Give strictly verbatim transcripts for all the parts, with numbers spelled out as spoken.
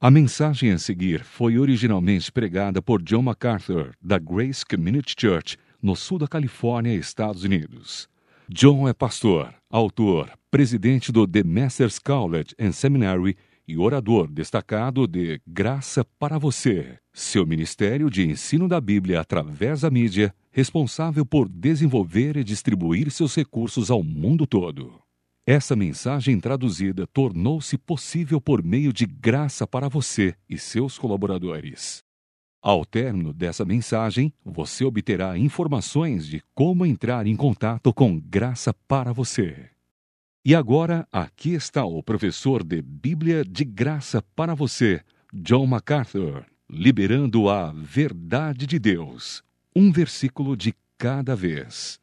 A mensagem a seguir foi originalmente pregada por John MacArthur, da Grace Community Church, no sul da Califórnia, Estados Unidos. John é pastor, autor, presidente do The Masters College and Seminary e orador destacado de Graça para Você, seu ministério de ensino da Bíblia através da mídia, responsável por desenvolver e distribuir seus recursos ao mundo todo. Essa mensagem traduzida tornou-se possível por meio de Graça para Você e seus colaboradores. Ao término dessa mensagem, você obterá informações de como entrar em contato com Graça para Você. E agora, aqui está o professor de Bíblia de Graça para Você, John MacArthur, liberando a verdade de Deus, um versículo de cada vez.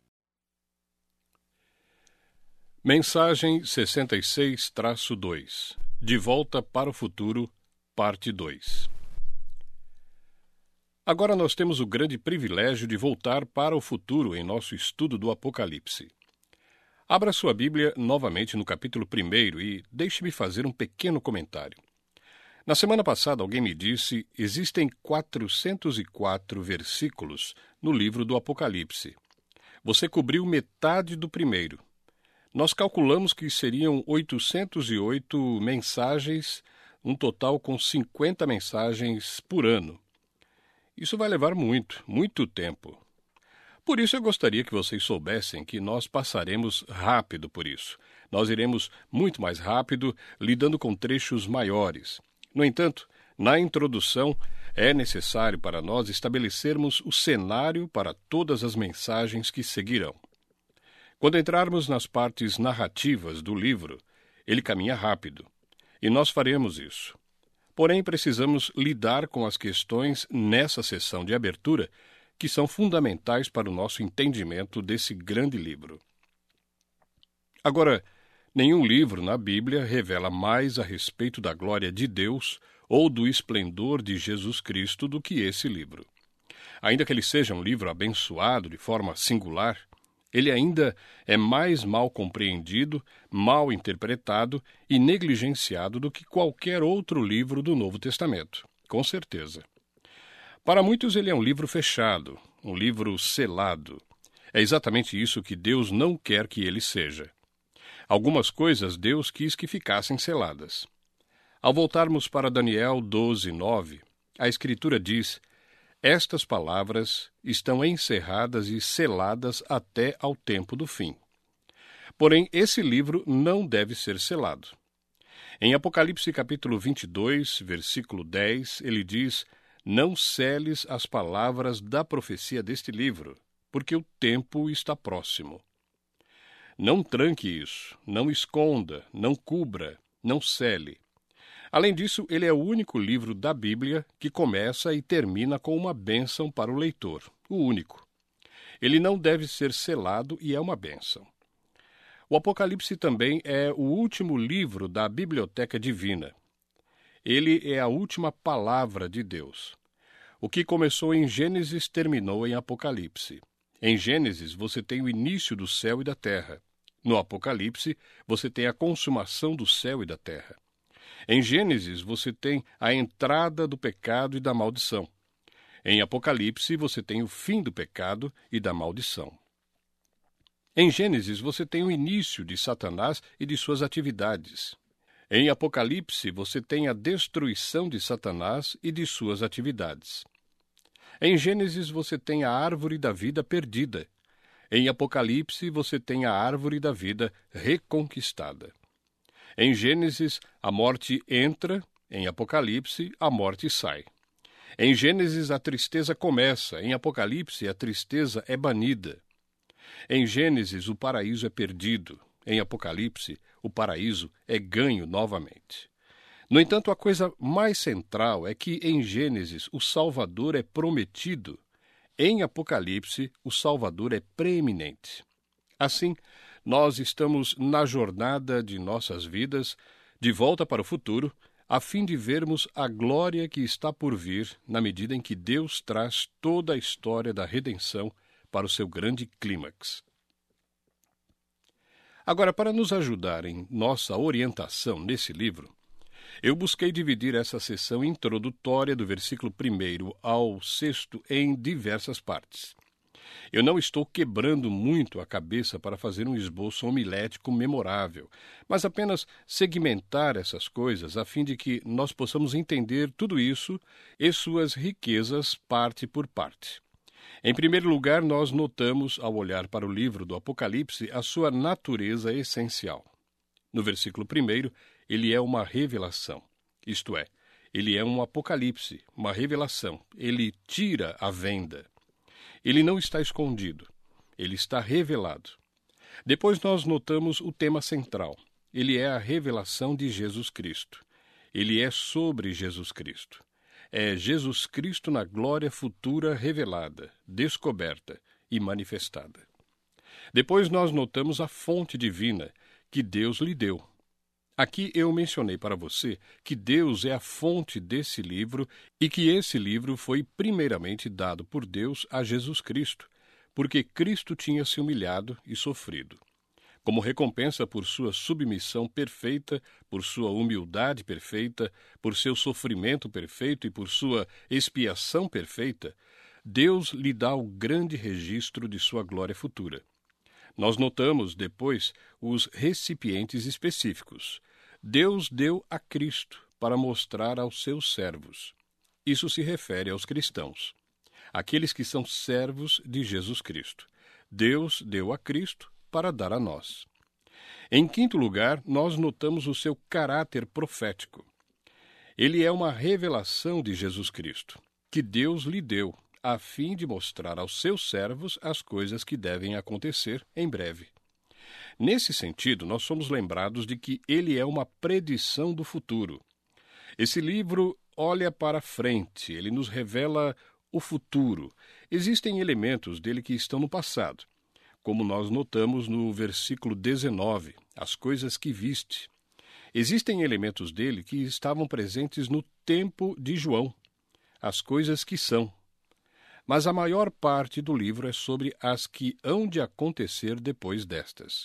Mensagem sessenta e seis traço dois. De volta para o futuro, parte dois. Agora nós temos o grande privilégio de voltar para o futuro em nosso estudo do Apocalipse. Abra sua Bíblia novamente no capítulo primeiro e deixe-me fazer um pequeno comentário. Na semana passada alguém me disse, existem quatrocentos e quatro versículos no livro do Apocalipse. Você cobriu metade do primeiro. Nós calculamos que seriam oitocentas e oito mensagens, um total com cinquenta mensagens por ano. Isso vai levar muito, muito tempo. Por isso eu gostaria que vocês soubessem que nós passaremos rápido por isso. Nós iremos muito mais rápido, lidando com trechos maiores. No entanto, na introdução, é necessário para nós estabelecermos o cenário para todas as mensagens que seguirão. Quando entrarmos nas partes narrativas do livro, ele caminha rápido, e nós faremos isso. Porém, precisamos lidar com as questões nessa sessão de abertura que são fundamentais para o nosso entendimento desse grande livro. Agora, nenhum livro na Bíblia revela mais a respeito da glória de Deus ou do esplendor de Jesus Cristo do que esse livro. Ainda que ele seja um livro abençoado de forma singular, ele ainda é mais mal compreendido, mal interpretado e negligenciado do que qualquer outro livro do Novo Testamento, com certeza. Para muitos ele é um livro fechado, um livro selado. É exatamente isso que Deus não quer que ele seja. Algumas coisas Deus quis que ficassem seladas. Ao voltarmos para Daniel doze, nove, a Escritura diz: estas palavras estão encerradas e seladas até ao tempo do fim. Porém, esse livro não deve ser selado. Em Apocalipse capítulo vinte e dois, versículo dez, ele diz: não seles as palavras da profecia deste livro, porque o tempo está próximo. Não tranque isso, não esconda, não cubra, não sele. Além disso, ele é o único livro da Bíblia que começa e termina com uma bênção para o leitor, o único. Ele não deve ser selado e é uma bênção. O Apocalipse também é o último livro da Biblioteca Divina. Ele é a última palavra de Deus. O que começou em Gênesis terminou em Apocalipse. Em Gênesis você tem o início do céu e da terra. No Apocalipse você tem a consumação do céu e da terra. Em Gênesis, você tem a entrada do pecado e da maldição. Em Apocalipse, você tem o fim do pecado e da maldição. Em Gênesis, você tem o início de Satanás e de suas atividades. Em Apocalipse, você tem a destruição de Satanás e de suas atividades. Em Gênesis, você tem a árvore da vida perdida. Em Apocalipse, você tem a árvore da vida reconquistada. Em Gênesis, a morte entra, em Apocalipse, a morte sai. Em Gênesis, a tristeza começa, em Apocalipse, a tristeza é banida. Em Gênesis, o paraíso é perdido, em Apocalipse, o paraíso é ganho novamente. No entanto, a coisa mais central é que, em Gênesis, o Salvador é prometido. Em Apocalipse, o Salvador é preeminente. Assim, nós estamos na jornada de nossas vidas, de volta para o futuro, a fim de vermos a glória que está por vir, na medida em que Deus traz toda a história da redenção para o seu grande clímax. Agora, para nos ajudar em nossa orientação nesse livro, Eu busquei dividir essa sessão introdutória do versículo primeiro ao sexto em diversas partes. Eu não estou quebrando muito a cabeça para fazer um esboço homilético memorável, mas apenas segmentar essas coisas a fim de que nós possamos entender tudo isso e suas riquezas parte por parte. Em primeiro lugar, nós notamos, ao olhar para o livro do Apocalipse, a sua natureza essencial. No versículo primeiro, ele é uma revelação, isto é, ele é um apocalipse, uma revelação, ele tira a venda. Ele não está escondido, ele está revelado. Depois nós notamos o tema central. Ele é a revelação de Jesus Cristo. Ele é sobre Jesus Cristo. É Jesus Cristo na glória futura revelada, descoberta e manifestada. Depois nós notamos a fonte divina que Deus lhe deu. Aqui eu mencionei para você que Deus é a fonte desse livro e que esse livro foi primeiramente dado por Deus a Jesus Cristo, porque Cristo tinha se humilhado e sofrido. Como recompensa por sua submissão perfeita, por sua humildade perfeita, por seu sofrimento perfeito e por sua expiação perfeita, Deus lhe dá o grande registro de sua glória futura. Nós notamos, depois, os recipientes específicos. Deus deu a Cristo para mostrar aos seus servos. Isso se refere aos cristãos, aqueles que são servos de Jesus Cristo. Deus deu a Cristo para dar a nós. Em quinto lugar, nós notamos o seu caráter profético. Ele é uma revelação de Jesus Cristo, que Deus lhe deu, a fim de mostrar aos seus servos as coisas que devem acontecer em breve. Nesse sentido, nós somos lembrados de que ele é uma predição do futuro. Esse livro olha para frente, ele nos revela o futuro. Existem elementos dele que estão no passado, como nós notamos no versículo dezenove, as coisas que viste. Existem elementos dele que estavam presentes no tempo de João, as coisas que são. Mas a maior parte do livro é sobre as que hão de acontecer depois destas.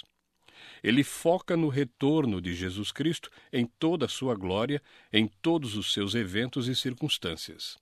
Ele foca no retorno de Jesus Cristo em toda a sua glória, em todos os seus eventos e circunstâncias.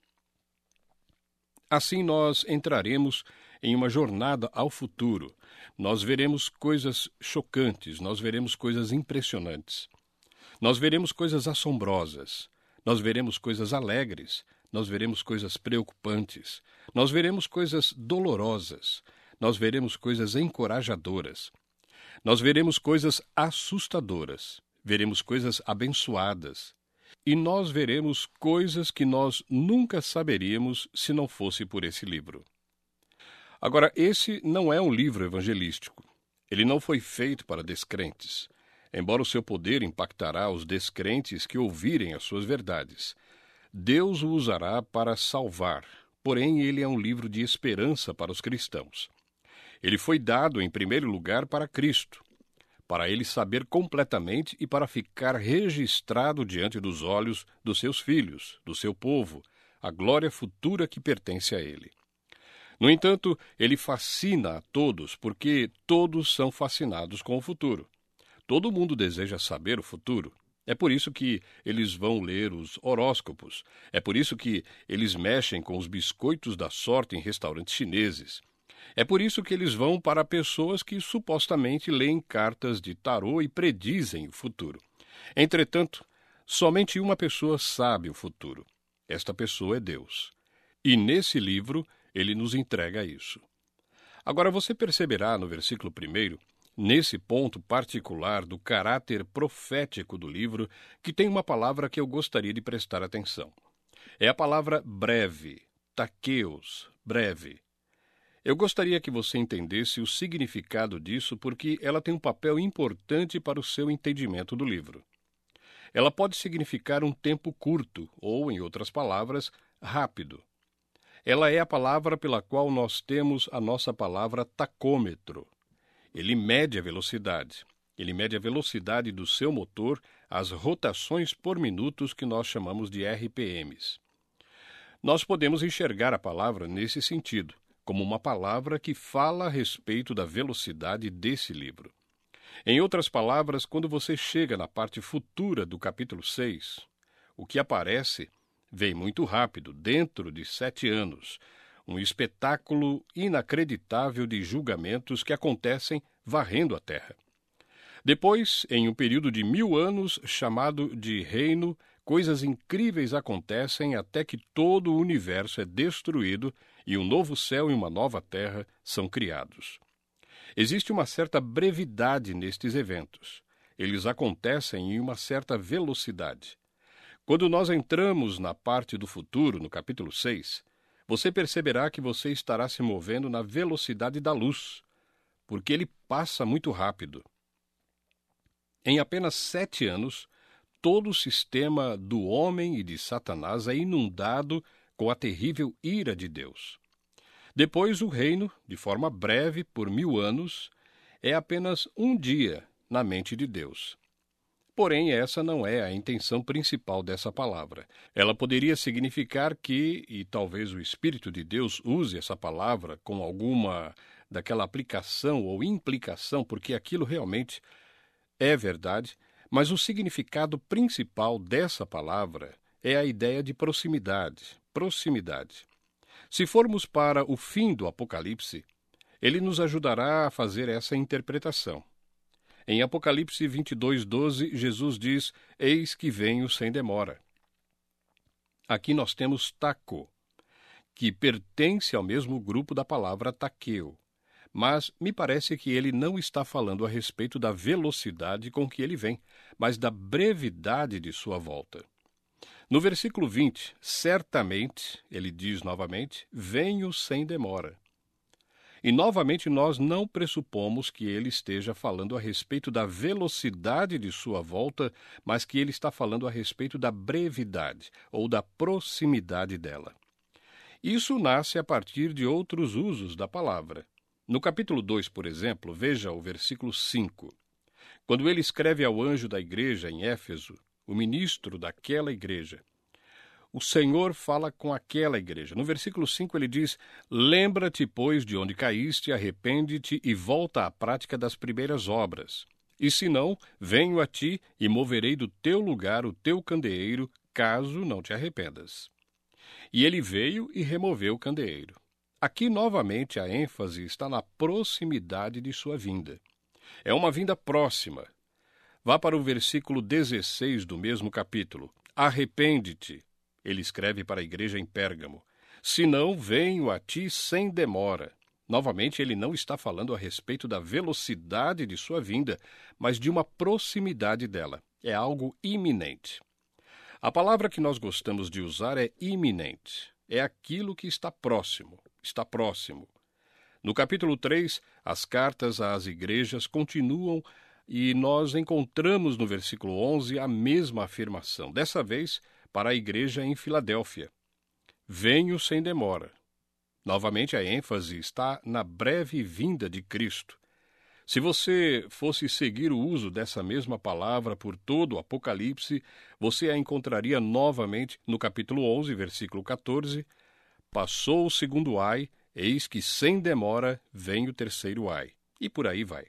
Assim nós entraremos em uma jornada ao futuro. Nós veremos coisas chocantes, nós veremos coisas impressionantes. Nós veremos coisas assombrosas, nós veremos coisas alegres, nós veremos coisas preocupantes, nós veremos coisas dolorosas, nós veremos coisas encorajadoras, nós veremos coisas assustadoras, veremos coisas abençoadas, e nós veremos coisas que nós nunca saberíamos se não fosse por esse livro. Agora, esse não é um livro evangelístico. Ele não foi feito para descrentes, embora o seu poder impactará os descrentes que ouvirem as suas verdades. Deus o usará para salvar, porém ele é um livro de esperança para os cristãos. Ele foi dado, em primeiro lugar, para Cristo, para ele saber completamente e para ficar registrado diante dos olhos dos seus filhos, do seu povo, a glória futura que pertence a ele. No entanto, ele fascina a todos, porque todos são fascinados com o futuro. Todo mundo deseja saber o futuro. É por isso que eles vão ler os horóscopos. É por isso que eles mexem com os biscoitos da sorte em restaurantes chineses. É por isso que eles vão para pessoas que supostamente leem cartas de tarô e predizem o futuro. Entretanto, somente uma pessoa sabe o futuro. Esta pessoa é Deus. E nesse livro, ele nos entrega isso. Agora você perceberá no versículo primeiro, nesse ponto particular do caráter profético do livro, que tem uma palavra que eu gostaria de prestar atenção. É a palavra breve, takeos, breve. Eu gostaria que você entendesse o significado disso porque ela tem um papel importante para o seu entendimento do livro. Ela pode significar um tempo curto, ou, em outras palavras, rápido. Ela é a palavra pela qual nós temos a nossa palavra tacômetro. Ele mede a velocidade. Ele mede a velocidade do seu motor, as rotações por minutos que nós chamamos de R P Ms. Nós podemos enxergar a palavra nesse sentido, como uma palavra que fala a respeito da velocidade desse livro. Em outras palavras, quando você chega na parte futura do capítulo seis, O que aparece vem muito rápido, dentro de sete anos. Um espetáculo inacreditável de julgamentos que acontecem varrendo a terra. Depois, em um período de mil anos, chamado de reino, coisas incríveis acontecem até que todo o universo é destruído e um novo céu e uma nova terra são criados. Existe uma certa brevidade nestes eventos. Eles acontecem em uma certa velocidade. Quando nós entramos na parte do futuro, no capítulo seis, você perceberá que você estará se movendo na velocidade da luz, porque ele passa muito rápido. Em apenas sete anos, todo o sistema do homem e de Satanás é inundado com a terrível ira de Deus. Depois o reino, de forma breve, por mil anos, é apenas um dia na mente de Deus. Porém, essa não é a intenção principal dessa palavra. Ela poderia significar que, e talvez o Espírito de Deus use essa palavra com alguma daquela aplicação ou implicação, porque aquilo realmente é verdade, mas o significado principal dessa palavra é a ideia de proximidade. Proximidade. Se formos para o fim do Apocalipse, ele nos ajudará a fazer essa interpretação. Em Apocalipse vinte e dois, doze, Jesus diz: Eis que venho sem demora. Aqui nós temos taco, que pertence ao mesmo grupo da palavra taqueu. Mas me parece que ele não está falando a respeito da velocidade com que ele vem, mas da brevidade de sua volta. No versículo vinte, certamente, ele diz novamente, venho sem demora. E novamente nós não pressupomos que ele esteja falando a respeito da velocidade de sua volta, mas que ele está falando a respeito da brevidade, ou da proximidade dela. Isso nasce a partir de outros usos da palavra. No capítulo dois, por exemplo, veja o versículo cinco. Quando ele escreve ao anjo da igreja em Éfeso, o ministro daquela igreja, o Senhor fala com aquela igreja. No versículo cinco ele diz: Lembra-te, pois, de onde caíste, arrepende-te e volta à prática das primeiras obras. E se não, venho a ti e moverei do teu lugar o teu candeeiro, caso não te arrependas. E ele veio e removeu o candeeiro. Aqui, novamente, a ênfase está na proximidade de sua vinda. É uma vinda próxima. Vá para o versículo dezesseis do mesmo capítulo. Arrepende-te. Ele escreve para a igreja em Pérgamo. Se não, venho a ti sem demora. Novamente, ele não está falando a respeito da velocidade de sua vinda, mas de uma proximidade dela. É algo iminente. A palavra que nós gostamos de usar é iminente. É aquilo que está próximo. Está próximo. No capítulo três, as cartas às igrejas continuam e nós encontramos no versículo onze a mesma afirmação, dessa vez para a igreja em Filadélfia. Venho sem demora. Novamente a ênfase está na breve vinda de Cristo. Se você fosse seguir o uso dessa mesma palavra por todo o Apocalipse, você a encontraria novamente no capítulo onze, versículo quatorze, Passou o segundo ai, eis que sem demora vem o terceiro ai. E por aí vai.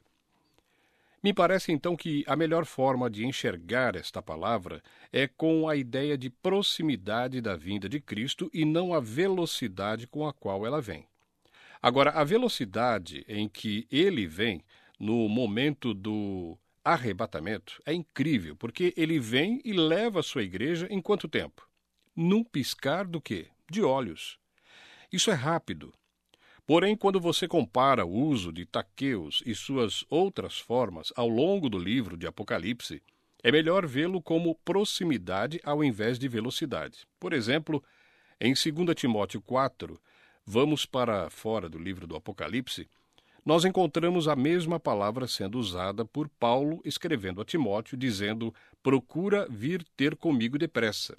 Me parece então que a melhor forma de enxergar esta palavra é com a ideia de proximidade da vinda de Cristo e não a velocidade com a qual ela vem. Agora, a velocidade em que ele vem no momento do arrebatamento é incrível, porque ele vem e leva a sua igreja em quanto tempo? Num piscar do quê? De olhos. Isso é rápido. Porém, quando você compara o uso de taqueus e suas outras formas ao longo do livro de Apocalipse, é melhor vê-lo como proximidade ao invés de velocidade. Por exemplo, em dois Timóteo quatro, vamos para fora do livro do Apocalipse, nós encontramos a mesma palavra sendo usada por Paulo escrevendo a Timóteo, dizendo: procura vir ter comigo depressa.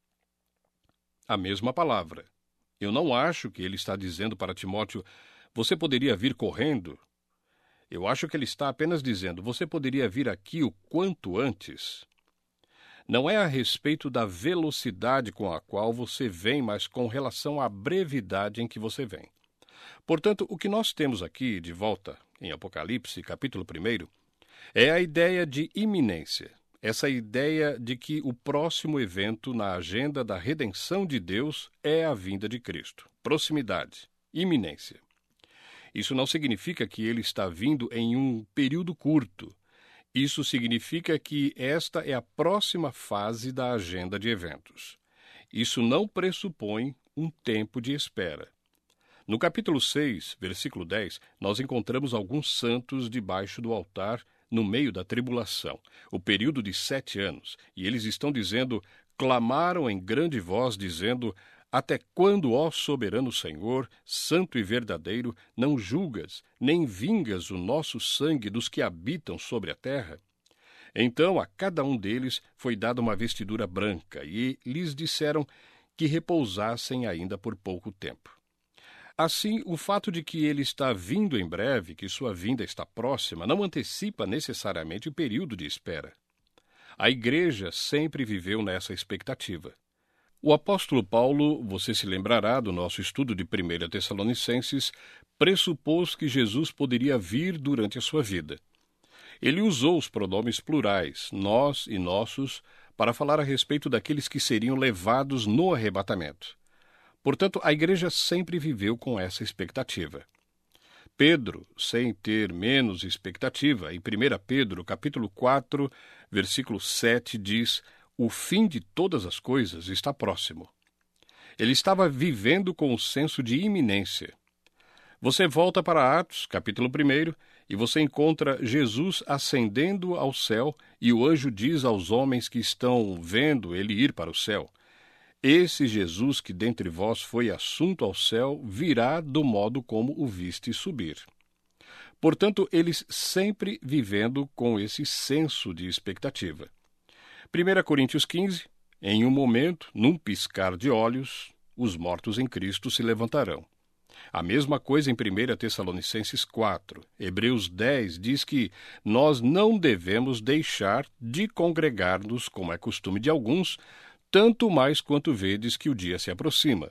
A mesma palavra. Eu não acho que ele está dizendo para Timóteo, você poderia vir correndo? Eu acho que ele está apenas dizendo, você poderia vir aqui o quanto antes? Não é a respeito da velocidade com a qual você vem, mas com relação à brevidade em que você vem. Portanto, o que nós temos aqui, de volta, em Apocalipse, capítulo um, é a ideia de iminência. essa ideia de que o próximo evento na agenda da redenção de Deus é a vinda de Cristo. Proximidade, iminência. Isso não significa que ele está vindo em um período curto. Isso significa que esta é a próxima fase da agenda de eventos. Isso não pressupõe um tempo de espera. No capítulo seis, versículo dez, nós encontramos alguns santos debaixo do altar no meio da tribulação, o período de sete anos, e eles estão dizendo, clamaram em grande voz, dizendo, até quando, ó soberano Senhor, santo e verdadeiro, não julgas, nem vingas o nosso sangue dos que habitam sobre a terra? Então a cada um deles foi dada uma vestidura branca, e lhes disseram que repousassem ainda por pouco tempo. Assim, o fato de que ele está vindo em breve, que sua vinda está próxima, não antecipa necessariamente o período de espera. A igreja sempre viveu nessa expectativa. O apóstolo Paulo, você se lembrará do nosso estudo de primeira Tessalonicenses, pressupôs que Jesus poderia vir durante a sua vida. Ele usou os pronomes plurais, nós e nossos, para falar a respeito daqueles que seriam levados no arrebatamento. Portanto, a igreja sempre viveu com essa expectativa. Pedro, sem ter menos expectativa, em primeira Pedro, capítulo quatro, versículo sete, diz, o fim de todas as coisas está próximo. Ele estava vivendo com o senso de iminência. Você volta para Atos, capítulo um, e você encontra Jesus ascendendo ao céu, e o anjo diz aos homens que estão vendo ele ir para o céu, esse Jesus que dentre vós foi assunto ao céu, virá do modo como o viste subir. Portanto, eles sempre vivendo com esse senso de expectativa. primeira Coríntios quinze, em um momento, num piscar de olhos, os mortos em Cristo se levantarão. A mesma coisa em primeira Tessalonicenses quatro. Hebreus dez diz que nós não devemos deixar de congregar-nos, como é costume de alguns, tanto mais quanto vedes que o dia se aproxima.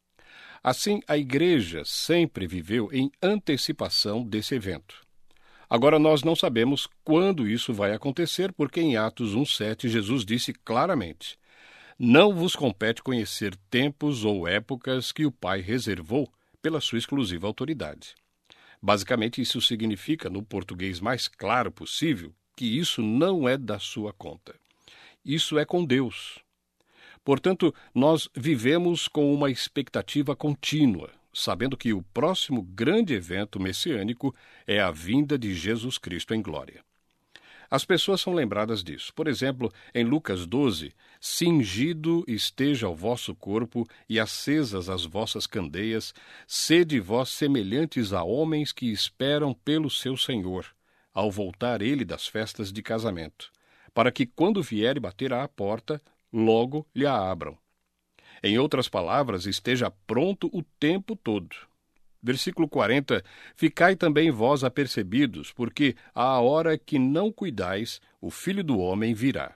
Assim, a igreja sempre viveu em antecipação desse evento. Agora, nós não sabemos quando isso vai acontecer, porque em Atos um, sete, Jesus disse claramente, não vos compete conhecer tempos ou épocas que o Pai reservou pela sua exclusiva autoridade. Basicamente, isso significa, no português mais claro possível, que isso não é da sua conta. Isso é com Deus. Portanto, nós vivemos com uma expectativa contínua, sabendo que o próximo grande evento messiânico é a vinda de Jesus Cristo em glória. As pessoas são lembradas disso. Por exemplo, em Lucas doze, cingido esteja o vosso corpo e acesas as vossas candeias, sede vós semelhantes a homens que esperam pelo seu Senhor, ao voltar ele das festas de casamento, para que quando vier e bater à porta, logo lhe a abram. Em outras palavras, esteja pronto o tempo todo. Versículo quarenta, ficai também vós apercebidos, porque à hora que não cuidais, o Filho do Homem virá.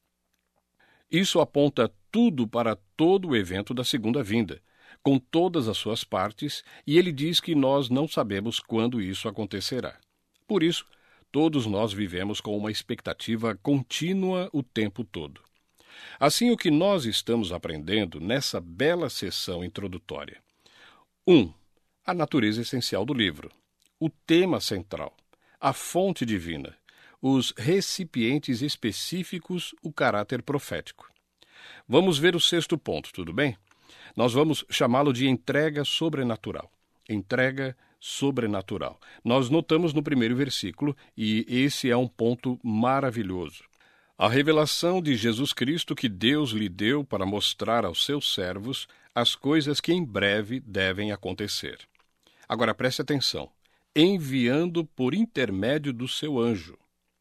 Isso aponta tudo para todo o evento da segunda vinda, com todas as suas partes, e ele diz que nós não sabemos quando isso acontecerá. Por isso, todos nós vivemos com uma expectativa contínua o tempo todo. Assim, o que nós estamos aprendendo nessa bela sessão introdutória. um. A natureza essencial do livro. O tema central. A fonte divina. Os recipientes específicos, o caráter profético. Vamos ver o sexto ponto, tudo bem? Nós vamos chamá-lo de entrega sobrenatural. Entrega sobrenatural. Nós notamos no primeiro versículo, e esse é um ponto maravilhoso. A revelação de Jesus Cristo que Deus lhe deu para mostrar aos seus servos as coisas que em breve devem acontecer. Agora preste atenção. Enviando por intermédio do seu anjo.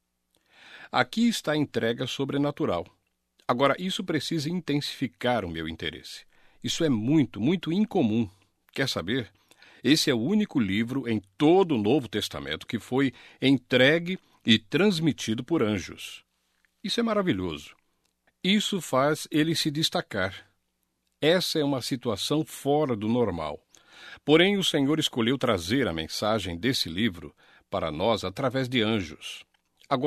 Aqui está a entrega sobrenatural. Agora, isso precisa intensificar o meu interesse. Isso é muito, muito incomum. Quer saber? Esse é o único livro em todo o Novo Testamento que foi entregue e transmitido por anjos. Isso é maravilhoso. Isso faz ele se destacar. Essa é uma situação fora do normal. Porém, o Senhor escolheu trazer a mensagem desse livro para nós através de anjos. Agora,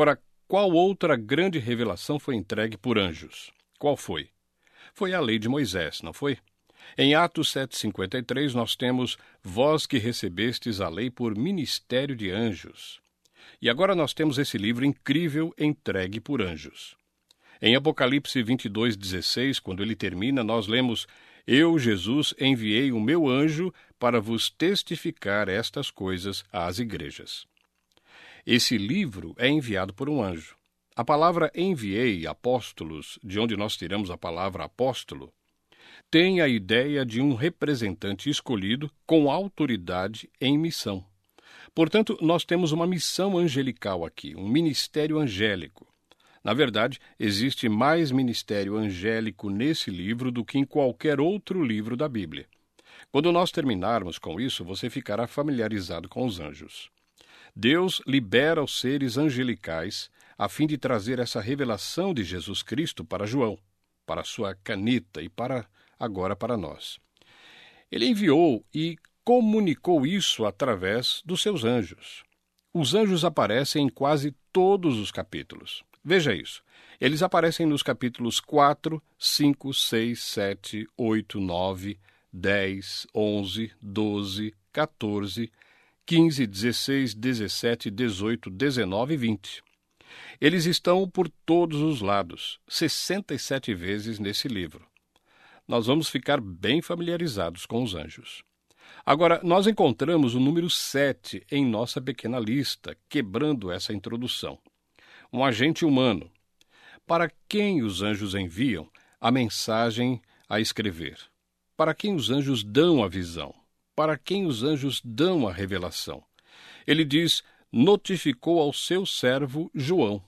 qual outra grande revelação foi entregue por anjos? Qual foi? Foi a lei de Moisés, não foi? Em Atos sete, cinquenta e três, nós temos: vós que recebestes a lei por ministério de anjos. E agora nós temos esse livro incrível entregue por anjos. Em Apocalipse vinte e dois, dezesseis, quando ele termina, nós lemos: eu, Jesus, enviei o meu anjo para vos testificar estas coisas às igrejas. Esse livro é enviado por um anjo. A palavra enviei, apóstolos, de onde nós tiramos a palavra apóstolo, tem a ideia de um representante escolhido com autoridade em missão. Portanto, nós temos uma missão angelical aqui, um ministério angélico. Na verdade, existe mais ministério angélico nesse livro do que em qualquer outro livro da Bíblia. Quando nós terminarmos com isso, você ficará familiarizado com os anjos. Deus libera os seres angelicais a fim de trazer essa revelação de Jesus Cristo para João, para sua caneta e para agora para nós. Ele enviou e comunicou isso através dos seus anjos. Os anjos aparecem em quase todos os capítulos. Veja isso. Eles aparecem nos capítulos quatro, cinco, seis, sete, oito, nove, dez, onze, doze, quatorze, quinze, dezesseis, dezessete, dezoito, dezenove e vinte. Eles estão por todos os lados, sessenta e sete vezes nesse livro. Nós vamos ficar bem familiarizados com os anjos. Agora, nós encontramos o número sete em nossa pequena lista, quebrando essa introdução. Um agente humano. Para quem os anjos enviam a mensagem a escrever? Para quem os anjos dão a visão? Para quem os anjos dão a revelação? Ele diz: notificou ao seu servo João.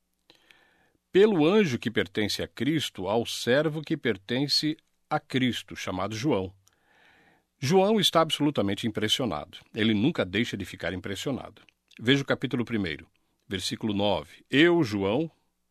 Pelo anjo que pertence a Cristo, ao servo que pertence a Cristo, chamado João. João está absolutamente impressionado. Ele nunca deixa de ficar impressionado. Veja o capítulo primeiro, versículo nove. Eu, João,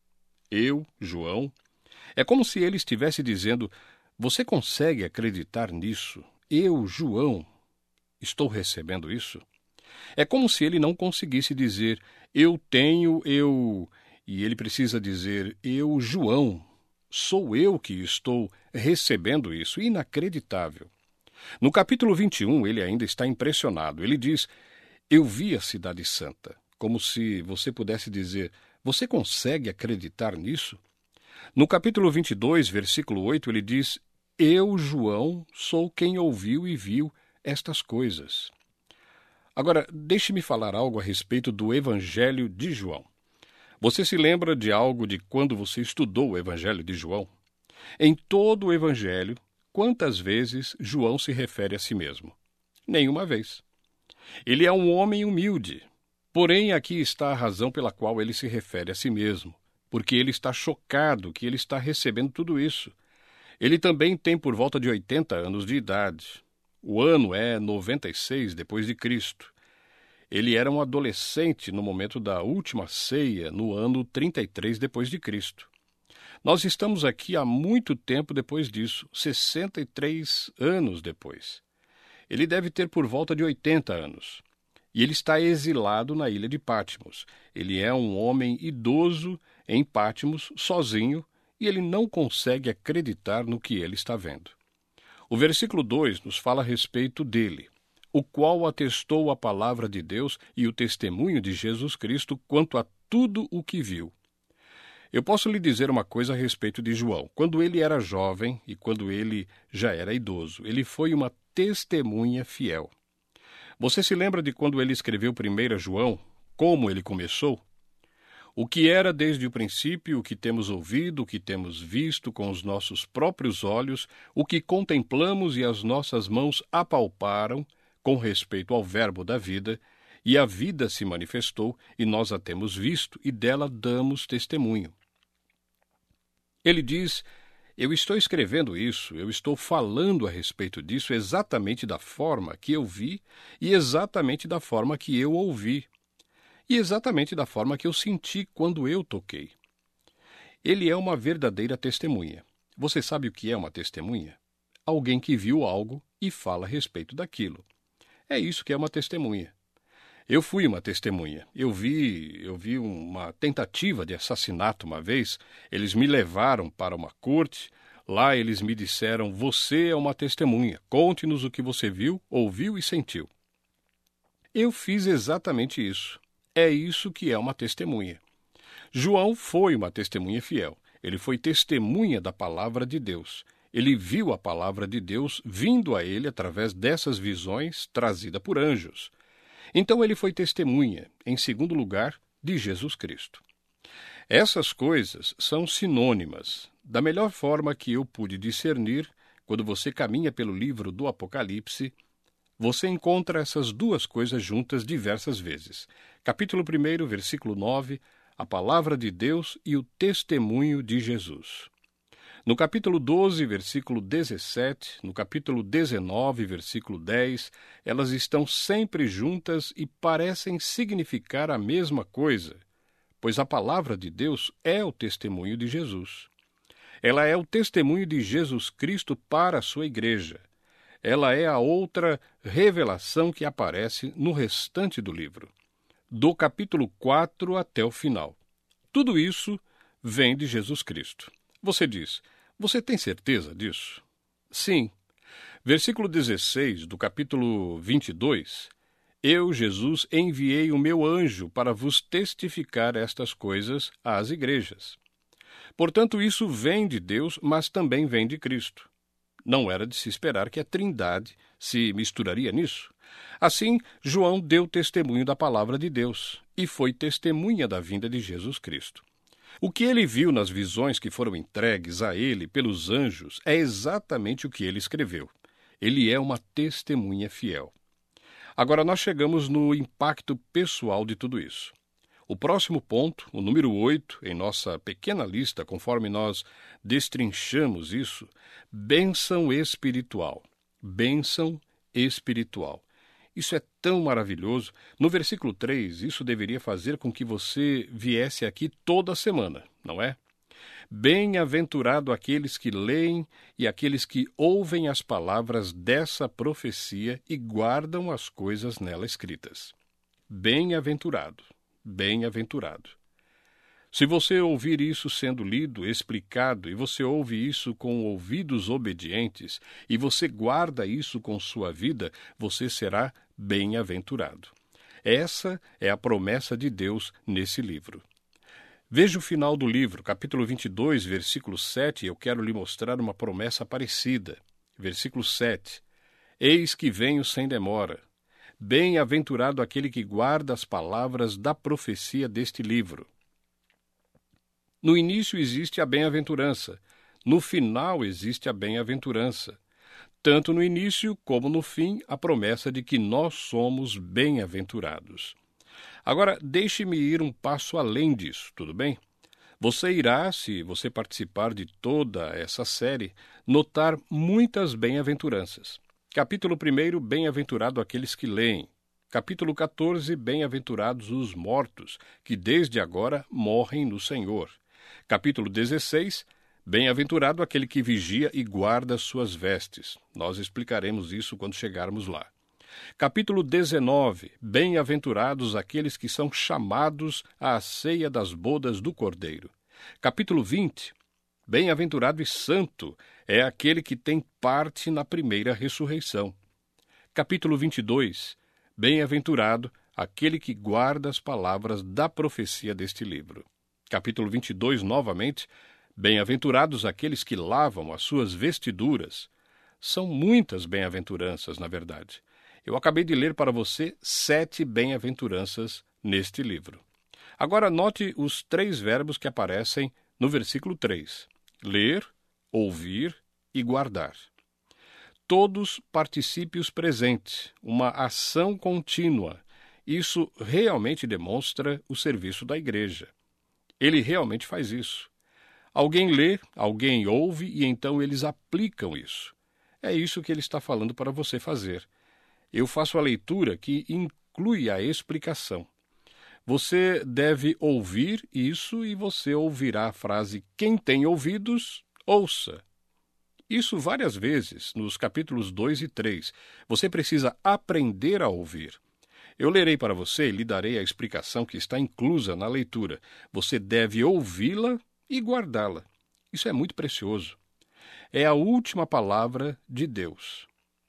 eu, João. É como se ele estivesse dizendo: você consegue acreditar nisso? Eu, João, estou recebendo isso? É como se ele não conseguisse dizer: eu tenho, eu... E ele precisa dizer: eu, João, sou eu que estou recebendo isso. Inacreditável. No capítulo vinte e um, ele ainda está impressionado. Ele diz: eu vi a cidade santa. Como se você pudesse dizer: você consegue acreditar nisso? No capítulo vinte e dois, versículo oito, ele diz: eu, João, sou quem ouviu e viu estas coisas. Agora, deixe-me falar algo a respeito do Evangelho de João. Você se lembra de algo de quando você estudou o Evangelho de João? Em todo o Evangelho, quantas vezes João se refere a si mesmo? Nenhuma vez. Ele é um homem humilde. Porém, aqui está a razão pela qual ele se refere a si mesmo. Porque ele está chocado que ele está recebendo tudo isso. Ele também tem por volta de oitenta anos de idade. O ano é noventa e seis depois de Cristo. Ele era um adolescente no momento da última ceia, no ano trinta e três depois de Cristo. Nós estamos aqui há muito tempo depois disso, sessenta e três anos depois. Ele deve ter por volta de oitenta anos. E ele está exilado na ilha de Patmos. Ele é um homem idoso em Patmos, sozinho, e ele não consegue acreditar no que ele está vendo. O versículo dois nos fala a respeito dele, o qual atestou a palavra de Deus e o testemunho de Jesus Cristo quanto a tudo o que viu. Eu posso lhe dizer uma coisa a respeito de João. Quando ele era jovem e quando ele já era idoso, ele foi uma testemunha fiel. Você se lembra de quando ele escreveu primeiro João? Como ele começou? O que era desde o princípio, o que temos ouvido, o que temos visto com os nossos próprios olhos, o que contemplamos e as nossas mãos apalparam, com respeito ao verbo da vida, e a vida se manifestou, e nós a temos visto, e dela damos testemunho. Ele diz: eu estou escrevendo isso, eu estou falando a respeito disso exatamente da forma que eu vi, e exatamente da forma que eu ouvi, e exatamente da forma que eu senti quando eu toquei. Ele é uma verdadeira testemunha. Você sabe o que é uma testemunha? Alguém que viu algo e fala a respeito daquilo. É isso que é uma testemunha. Eu fui uma testemunha. Eu vi, eu vi uma tentativa de assassinato uma vez. Eles me levaram para uma corte. Lá eles me disseram: você é uma testemunha. Conte-nos o que você viu, ouviu e sentiu. Eu fiz exatamente isso. É isso que é uma testemunha. João foi uma testemunha fiel. Ele foi testemunha da palavra de Deus. Ele viu a palavra de Deus vindo a ele através dessas visões trazidas por anjos. Então ele foi testemunha, em segundo lugar, de Jesus Cristo. Essas coisas são sinônimas. Da melhor forma que eu pude discernir, quando você caminha pelo livro do Apocalipse, você encontra essas duas coisas juntas diversas vezes. Capítulo primeiro, versículo nove, a palavra de Deus e o testemunho de Jesus. No capítulo doze, versículo dezessete, no capítulo dezenove, versículo dez, elas estão sempre juntas e parecem significar a mesma coisa, pois a palavra de Deus é o testemunho de Jesus. Ela é o testemunho de Jesus Cristo para a sua igreja. Ela é a outra revelação que aparece no restante do livro, do capítulo quatro até o final. Tudo isso vem de Jesus Cristo. Você diz: você tem certeza disso? Sim. Versículo dezesseis do capítulo vinte e dois. Eu, Jesus, enviei o meu anjo para vos testificar estas coisas às igrejas. Portanto, isso vem de Deus, mas também vem de Cristo. Não era de se esperar que a Trindade se misturaria nisso. Assim, João deu testemunho da palavra de Deus e foi testemunha da vinda de Jesus Cristo. O que ele viu nas visões que foram entregues a ele pelos anjos é exatamente o que ele escreveu. Ele é uma testemunha fiel. Agora nós chegamos no impacto pessoal de tudo isso. O próximo ponto, o número oito, em nossa pequena lista, conforme nós destrinchamos isso, bênção espiritual. Bênção espiritual. Isso é tão maravilhoso. No versículo três, isso deveria fazer com que você viesse aqui toda semana, não é? Bem-aventurado aqueles que leem e aqueles que ouvem as palavras dessa profecia e guardam as coisas nela escritas. Bem-aventurado, bem-aventurado. Se você ouvir isso sendo lido, explicado, e você ouve isso com ouvidos obedientes, e você guarda isso com sua vida, você será bem-aventurado. Essa é a promessa de Deus nesse livro. Veja o final do livro, capítulo vinte e dois, versículo sete, eu quero lhe mostrar uma promessa parecida. Versículo sete. Eis que venho sem demora. Bem-aventurado aquele que guarda as palavras da profecia deste livro. No início existe a bem-aventurança, no final existe a bem-aventurança. Tanto no início como no fim, a promessa de que nós somos bem-aventurados. Agora, deixe-me ir um passo além disso, tudo bem? Você irá, se você participar de toda essa série, notar muitas bem-aventuranças. Capítulo primeiro, bem-aventurado aqueles que leem. Capítulo quatorze, bem-aventurados os mortos, que desde agora morrem no Senhor. Capítulo dezesseis, bem-aventurado aquele que vigia e guarda suas vestes. Nós explicaremos isso quando chegarmos lá. Capítulo dezenove, bem-aventurados aqueles que são chamados à ceia das bodas do Cordeiro. Capítulo vinte, bem-aventurado e santo é aquele que tem parte na primeira ressurreição. Capítulo vinte e dois, bem-aventurado aquele que guarda as palavras da profecia deste livro. Capítulo vinte e dois, novamente, bem-aventurados aqueles que lavam as suas vestiduras. São muitas bem-aventuranças, na verdade. Eu acabei de ler para você sete bem-aventuranças neste livro. Agora note os três verbos que aparecem no versículo três. Ler, ouvir e guardar. Todos particípios presentes, uma ação contínua. Isso realmente demonstra o serviço da igreja. Ele realmente faz isso. Alguém lê, alguém ouve e então eles aplicam isso. É isso que ele está falando para você fazer. Eu faço a leitura que inclui a explicação. Você deve ouvir isso e você ouvirá a frase "quem tem ouvidos, ouça". Isso várias vezes nos capítulos dois e três. Você precisa aprender a ouvir. Eu lerei para você e lhe darei a explicação que está inclusa na leitura. Você deve ouvi-la e guardá-la. Isso é muito precioso. É a última palavra de Deus.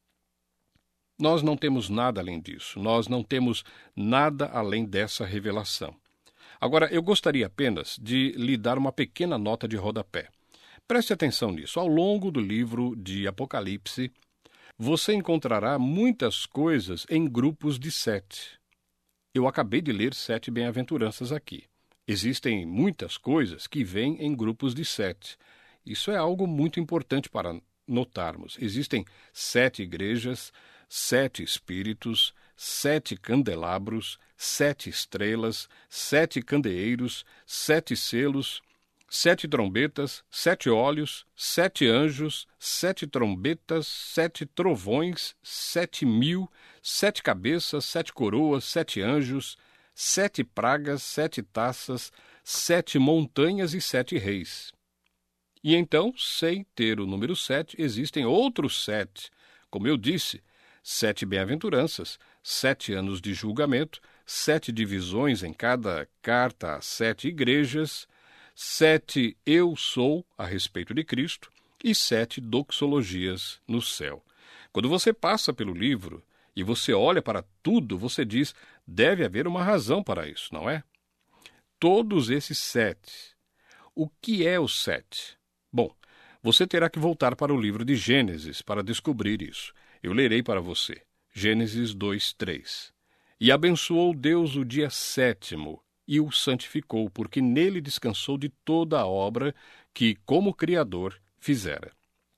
Nós não temos nada além disso. Nós não temos nada além dessa revelação. Agora, eu gostaria apenas de lhe dar uma pequena nota de rodapé. Preste atenção nisso. Ao longo do livro de Apocalipse, você encontrará muitas coisas em grupos de sete. Eu acabei de ler sete bem-aventuranças aqui. Existem muitas coisas que vêm em grupos de sete. Isso é algo muito importante para notarmos. Existem sete igrejas, sete espíritos, sete candelabros, sete estrelas, sete candeeiros, sete selos, sete trombetas, sete olhos, sete anjos, sete trombetas, sete trovões, sete mil, sete cabeças, sete coroas, sete anjos, sete pragas, sete taças, sete montanhas e sete reis. E então, sem ter o número sete, existem outros sete. Como eu disse, sete bem-aventuranças, sete anos de julgamento, sete divisões em cada carta às sete igrejas, sete eu sou a respeito de Cristo e sete doxologias no céu. Quando você passa pelo livro e você olha para tudo, você diz, deve haver uma razão para isso, não é? Todos esses sete. O que é o sete? Bom, você terá que voltar para o livro de Gênesis para descobrir isso. Eu lerei para você. Gênesis dois, três. E abençoou Deus o dia sétimo e o santificou, porque nele descansou de toda a obra que, como Criador, fizera.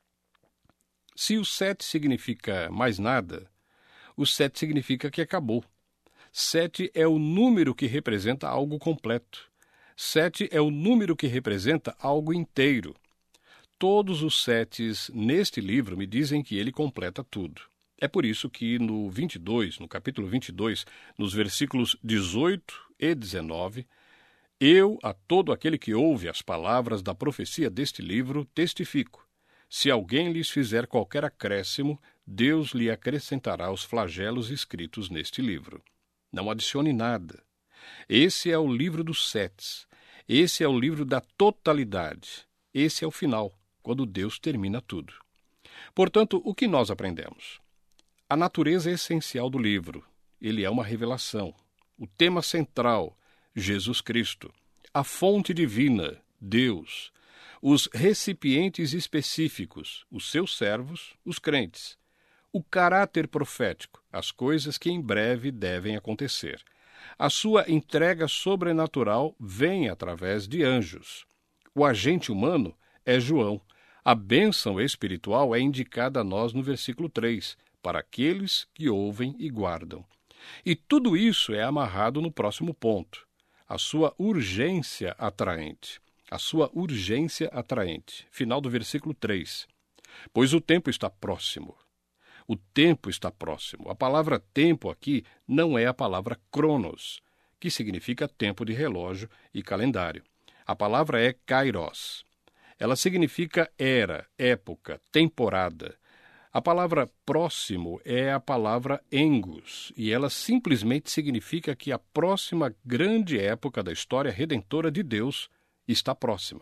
Se o sete significa mais nada, o sete significa que acabou. Sete é o número que representa algo completo. Sete é o número que representa algo inteiro. Todos os setes neste livro me dizem que ele completa tudo. É por isso que no vinte e dois, no capítulo vinte e dois, nos versículos dezoito e dezenove, eu, a todo aquele que ouve as palavras da profecia deste livro, testifico. Se alguém lhes fizer qualquer acréscimo, Deus lhe acrescentará os flagelos escritos neste livro. Não adicione nada. Esse é o livro dos setes. Esse é o livro da totalidade. Esse é o final, quando Deus termina tudo. Portanto, o que nós aprendemos? A natureza essencial do livro. Ele é uma revelação. O tema central, Jesus Cristo. A fonte divina, Deus. Os recipientes específicos, os seus servos, os crentes. O caráter profético, as coisas que em breve devem acontecer. A sua entrega sobrenatural vem através de anjos. O agente humano é João. A bênção espiritual é indicada a nós no versículo três, para aqueles que ouvem e guardam. E tudo isso é amarrado no próximo ponto, a sua urgência atraente. A sua urgência atraente. Final do versículo três. Pois o tempo está próximo. O tempo está próximo. A palavra tempo aqui não é a palavra cronos, que significa tempo de relógio e calendário. A palavra é kairos. Ela significa era, época, temporada. A palavra próximo é a palavra engus, e ela simplesmente significa que a próxima grande época da história redentora de Deus está próxima.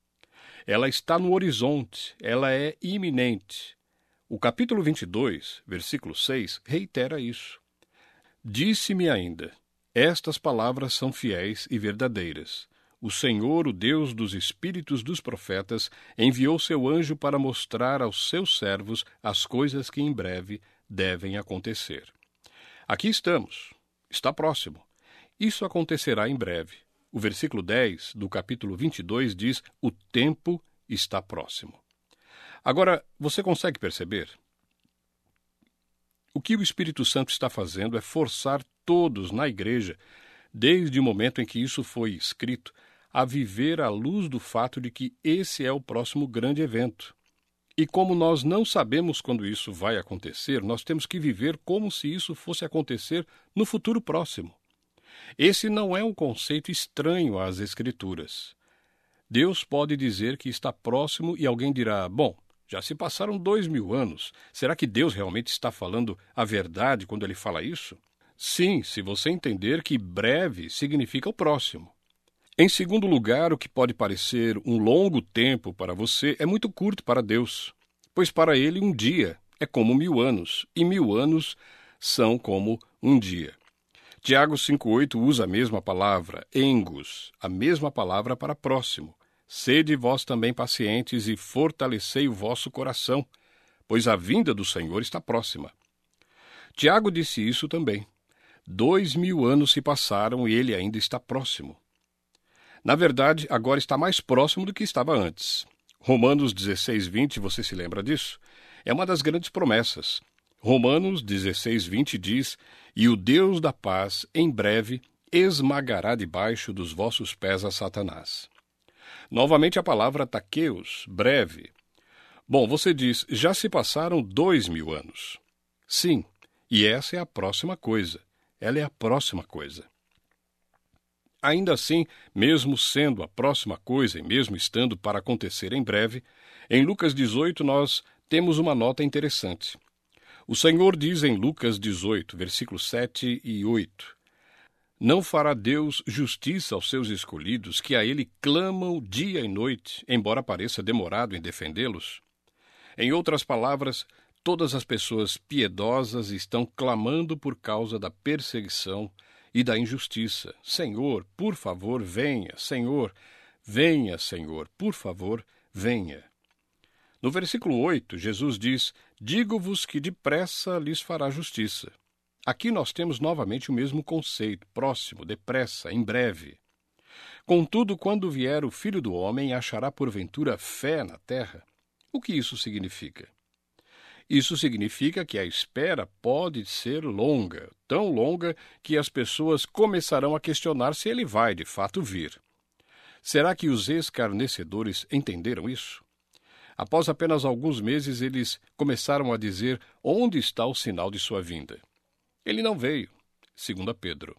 Ela está no horizonte, ela é iminente. O capítulo vinte e dois, versículo seis, reitera isso. Disse-me ainda, estas palavras são fiéis e verdadeiras. O Senhor, o Deus dos espíritos dos profetas, enviou seu anjo para mostrar aos seus servos as coisas que em breve devem acontecer. Aqui estamos. Está próximo. Isso acontecerá em breve. O versículo dez do capítulo vinte e dois diz, o tempo está próximo. Agora, você consegue perceber? O que o Espírito Santo está fazendo é forçar todos na igreja, desde o momento em que isso foi escrito, a viver à luz do fato de que esse é o próximo grande evento. E como nós não sabemos quando isso vai acontecer, nós temos que viver como se isso fosse acontecer no futuro próximo. Esse não é um conceito estranho às Escrituras. Deus pode dizer que está próximo e alguém dirá, bom, já se passaram dois mil anos, será que Deus realmente está falando a verdade quando ele fala isso? Sim, se você entender que breve significa o próximo. Em segundo lugar, o que pode parecer um longo tempo para você é muito curto para Deus, pois para ele um dia é como mil anos, e mil anos são como um dia. Tiago cinco oito usa a mesma palavra, engos, a mesma palavra para próximo. Sede vós também pacientes e fortalecei o vosso coração, pois a vinda do Senhor está próxima. Tiago disse isso também. Dois mil anos se passaram e ele ainda está próximo. Na verdade, agora está mais próximo do que estava antes. Romanos dezesseis, vinte, você se lembra disso? É uma das grandes promessas. Romanos dezesseis, vinte diz: E o Deus da paz, em breve, esmagará debaixo dos vossos pés a Satanás. Novamente a palavra taqueus, breve. Bom, você diz, já se passaram dois mil anos. Sim, e essa é a próxima coisa. Ela é a próxima coisa. Ainda assim, mesmo sendo a próxima coisa e mesmo estando para acontecer em breve, em Lucas dezoito nós temos uma nota interessante. O Senhor diz em Lucas dezoito, versículos sete e oito: Não fará Deus justiça aos seus escolhidos, que a Ele clamam dia e noite, embora pareça demorado em defendê-los? Em outras palavras, todas as pessoas piedosas estão clamando por causa da perseguição e da injustiça. Senhor, por favor, venha. Senhor, venha, Senhor, por favor, venha. No versículo oito, Jesus diz: Digo-vos que depressa lhes fará justiça. Aqui nós temos novamente o mesmo conceito, próximo, depressa, em breve. Contudo, quando vier o Filho do Homem, achará porventura fé na terra? O que isso significa? Isso significa que a espera pode ser longa, tão longa que as pessoas começarão a questionar se ele vai de fato vir. Será que os escarnecedores entenderam isso? Após apenas alguns meses, eles começaram a dizer onde está o sinal de sua vinda. Ele não veio, segundo Pedro.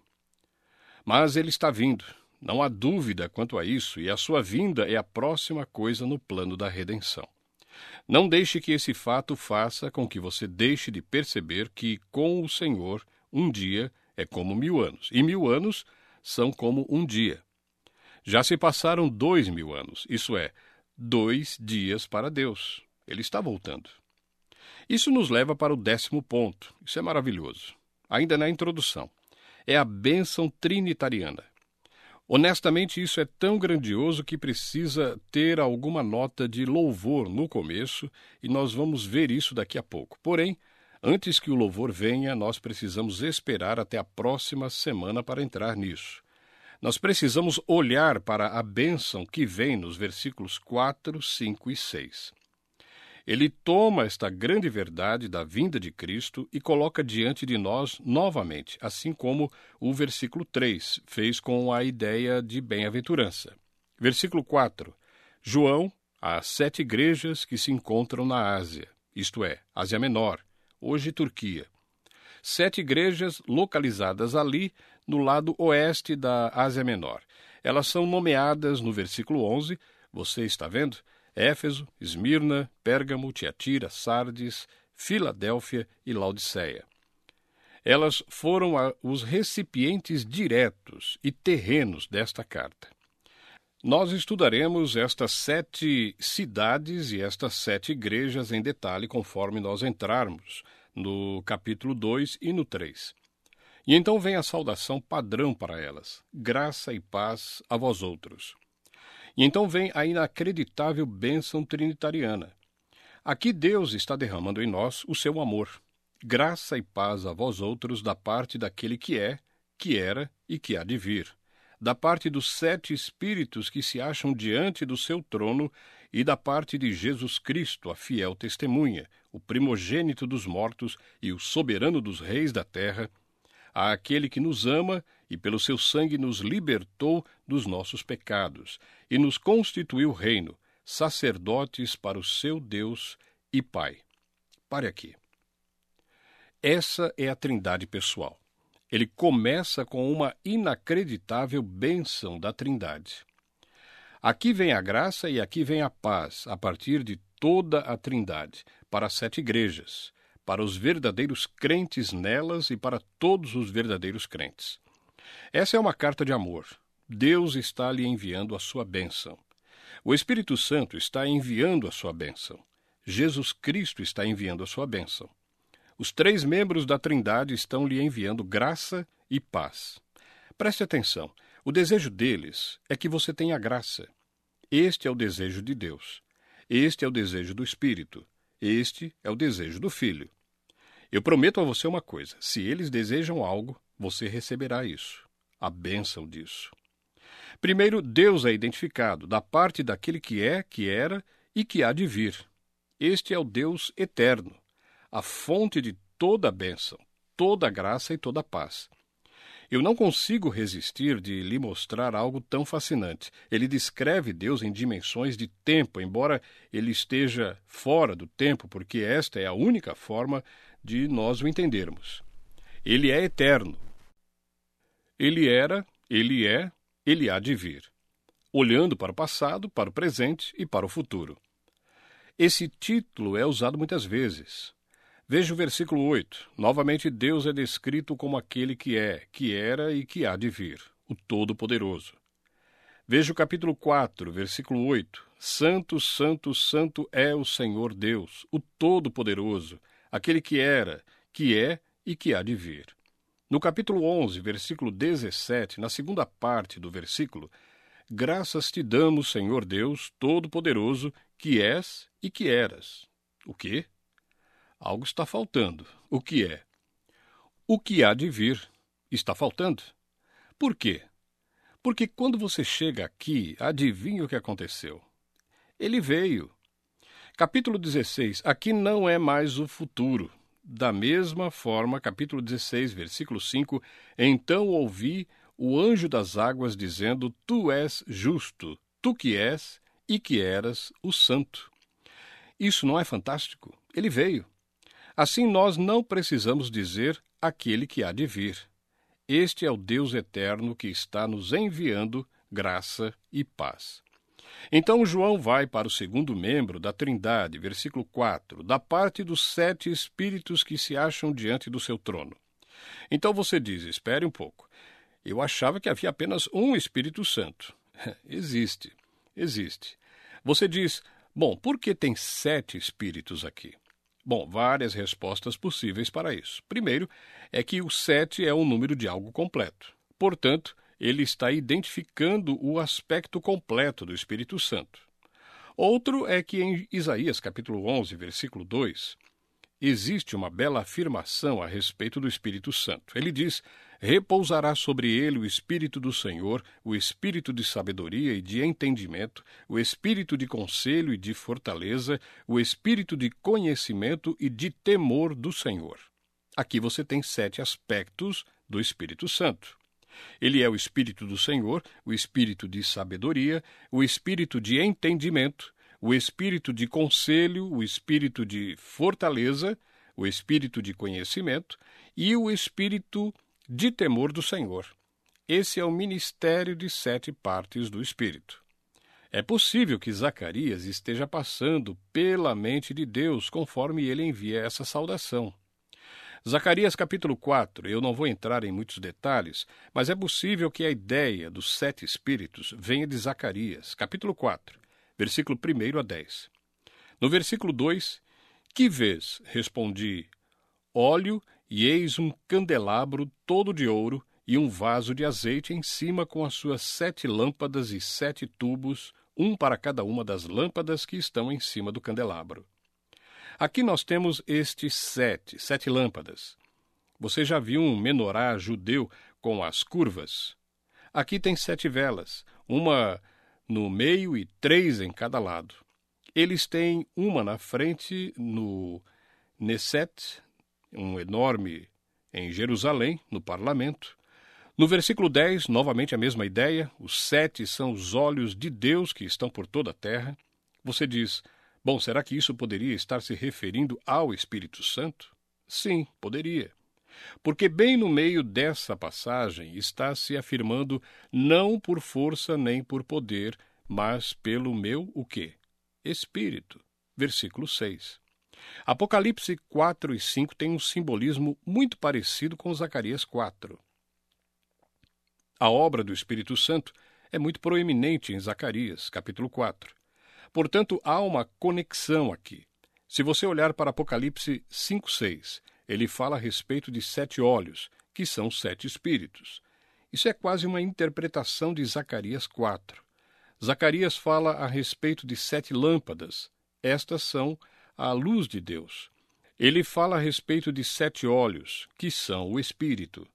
Mas ele está vindo, não há dúvida quanto a isso, e a sua vinda é a próxima coisa no plano da redenção. Não deixe que esse fato faça com que você deixe de perceber que, com o Senhor, um dia é como mil anos, e mil anos são como um dia. Já se passaram dois mil anos, isso é, dois dias para Deus. Ele está voltando. Isso nos leva para o décimo ponto. Isso é maravilhoso. Ainda na introdução. É a bênção trinitariana. Honestamente, isso é tão grandioso que precisa ter alguma nota de louvor no começo, e nós vamos ver isso daqui a pouco. Porém, antes que o louvor venha, nós precisamos esperar até a próxima semana para entrar nisso. Nós precisamos olhar para a bênção que vem nos versículos quatro, cinco e seis. Ele toma esta grande verdade da vinda de Cristo e coloca diante de nós novamente, assim como o versículo três fez com a ideia de bem-aventurança. Versículo quatro. João, às sete igrejas que se encontram na Ásia, isto é, Ásia Menor, hoje Turquia. Sete igrejas localizadas ali no lado oeste da Ásia Menor. Elas são nomeadas no versículo onze, você está vendo? Éfeso, Esmirna, Pérgamo, Tiatira, Sardes, Filadélfia e Laodiceia. Elas foram a, os recipientes diretos e terrenos desta carta. Nós estudaremos estas sete cidades e estas sete igrejas em detalhe conforme nós entrarmos no capítulo dois e no três. E então vem a saudação padrão para elas: graça e paz a vós outros. E então vem a inacreditável bênção trinitariana. Aqui Deus está derramando em nós o seu amor. Graça e paz a vós outros da parte daquele que é, que era e que há de vir. Da parte dos sete espíritos que se acham diante do seu trono e da parte de Jesus Cristo, a fiel testemunha, o primogênito dos mortos e o soberano dos reis da terra, àquele que nos ama e pelo seu sangue nos libertou dos nossos pecados e nos constituiu reino, sacerdotes para o seu Deus e Pai. Pare aqui. Essa é a trindade pessoal. Ele começa com uma inacreditável bênção da trindade. Aqui vem a graça e aqui vem a paz, a partir de toda a trindade, para as sete igrejas. para os verdadeiros crentes nelas e para todos os verdadeiros crentes. Essa é uma carta de amor. Deus está lhe enviando a sua bênção. O Espírito Santo está enviando a sua bênção. Jesus Cristo está enviando a sua bênção. Os três membros da Trindade estão lhe enviando graça e paz. Preste atenção. O desejo deles é que você tenha graça. Este é o desejo de Deus. Este é o desejo do Espírito. Este é o desejo do Filho. Eu prometo a você uma coisa. Se eles desejam algo, você receberá isso. A bênção disso. Primeiro, Deus é identificado da parte daquele que é, que era e que há de vir. Este é o Deus eterno, a fonte de toda a bênção, toda a graça e toda a paz. Eu não consigo resistir de lhe mostrar algo tão fascinante. Ele descreve Deus em dimensões de tempo, embora ele esteja fora do tempo, porque esta é a única forma de nós o entendermos. Ele é eterno. Ele era, ele é, ele há de vir, olhando para o passado, para o presente e para o futuro. Esse título é usado muitas vezes. Veja o versículo oito. Novamente, Deus é descrito como aquele que é, que era e que há de vir, o Todo-Poderoso. Veja o capítulo quatro, versículo oito. Santo, santo, santo é o Senhor Deus, o Todo-Poderoso, aquele que era, que é e que há de vir. No capítulo onze, versículo dezessete, na segunda parte do versículo, graças te damos, Senhor Deus, Todo-Poderoso, que és e que eras. O quê? Algo está faltando. O que é? O que há de vir está faltando. Por quê? Porque quando você chega aqui, adivinha o que aconteceu? Ele veio. Capítulo dezesseis. Aqui não é mais o futuro. Da mesma forma, capítulo dezesseis, versículo cinco. Então ouvi o anjo das águas dizendo, tu és justo, tu que és e que eras o santo. Isso não é fantástico? Ele veio. Assim, nós não precisamos dizer aquele que há de vir. Este é o Deus eterno que está nos enviando graça e paz. Então, João vai para o segundo membro da Trindade, versículo quatro, da parte dos sete espíritos que se acham diante do seu trono. Então você diz, espere um pouco, eu achava que havia apenas um Espírito Santo. Existe, existe. Você diz, bom, por que tem sete espíritos aqui? Bom, várias respostas possíveis para isso. Primeiro, é que o sete é o número de algo completo. Portanto, ele está identificando o aspecto completo do Espírito Santo. Outro é que em Isaías capítulo onze, versículo dois, existe uma bela afirmação a respeito do Espírito Santo. Ele diz, repousará sobre ele o Espírito do Senhor, o Espírito de sabedoria e de entendimento, o Espírito de conselho e de fortaleza, o Espírito de conhecimento e de temor do Senhor. Aqui você tem sete aspectos do Espírito Santo. Ele é o Espírito do Senhor, o Espírito de sabedoria, o Espírito de entendimento, o Espírito de conselho, o Espírito de fortaleza, o Espírito de conhecimento e o Espírito de temor do Senhor. Esse é o ministério de sete partes do Espírito. É possível que Zacarias esteja passando pela mente de Deus conforme ele envia essa saudação. Zacarias capítulo quatro, eu não vou entrar em muitos detalhes, mas é possível que a ideia dos sete espíritos venha de Zacarias, capítulo quatro, versículo um a dez. No versículo dois, que vês? Respondi, óleo e eis um candelabro todo de ouro e um vaso de azeite em cima com as suas sete lâmpadas e sete tubos, um para cada uma das lâmpadas que estão em cima do candelabro. Aqui nós temos estes sete, sete lâmpadas. Você já viu um menorá judeu com as curvas? Aqui tem sete velas, uma no meio e três em cada lado. Eles têm uma na frente no Neset, um enorme em Jerusalém, no parlamento. No versículo dez, novamente a mesma ideia, os sete são os olhos de Deus que estão por toda a terra. Você diz, bom, será que isso poderia estar se referindo ao Espírito Santo? Sim, poderia. Porque bem no meio dessa passagem está se afirmando não por força nem por poder, mas pelo meu o quê? Espírito. Versículo seis. Apocalipse quatro e cinco tem um simbolismo muito parecido com Zacarias quatro. A obra do Espírito Santo é muito proeminente em Zacarias, capítulo quatro. Portanto, há uma conexão aqui. Se você olhar para Apocalipse cinco, seis, ele fala a respeito de sete olhos, que são sete espíritos. Isso é quase uma interpretação de Zacarias quatro. Zacarias fala a respeito de sete lâmpadas. Estas são a luz de Deus. Ele fala a respeito de sete olhos, que são o Espírito.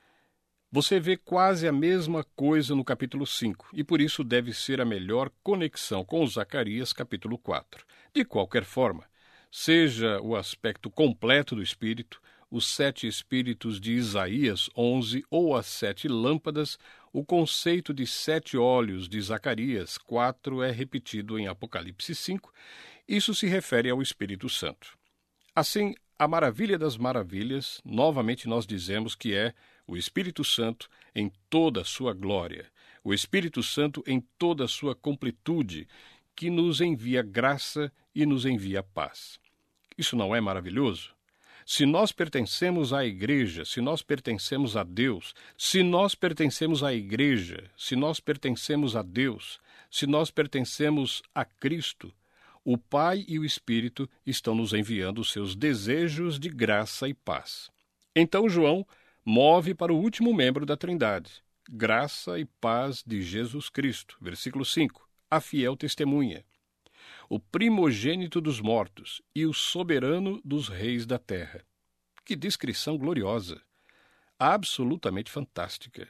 Você vê quase a mesma coisa no capítulo cinco, e por isso deve ser a melhor conexão com Zacarias capítulo quatro. De qualquer forma, seja o aspecto completo do Espírito, os sete Espíritos de Isaías onze ou as sete lâmpadas, o conceito de sete olhos de Zacarias quatro é repetido em Apocalipse cinco. Isso se refere ao Espírito Santo. Assim, a maravilha das maravilhas, novamente nós dizemos que é o Espírito Santo em toda a sua glória, o Espírito Santo em toda a sua completude, que nos envia graça e nos envia paz. Isso não é maravilhoso? Se nós pertencemos à igreja, se nós pertencemos a Deus, se nós pertencemos à igreja, se nós pertencemos a Deus, se nós pertencemos a Cristo, o Pai e o Espírito estão nos enviando os seus desejos de graça e paz. Então João move para o último membro da Trindade, graça e paz de Jesus Cristo. Versículo cinco, a fiel testemunha, o primogênito dos mortos e o soberano dos reis da terra. Que descrição gloriosa! Absolutamente fantástica.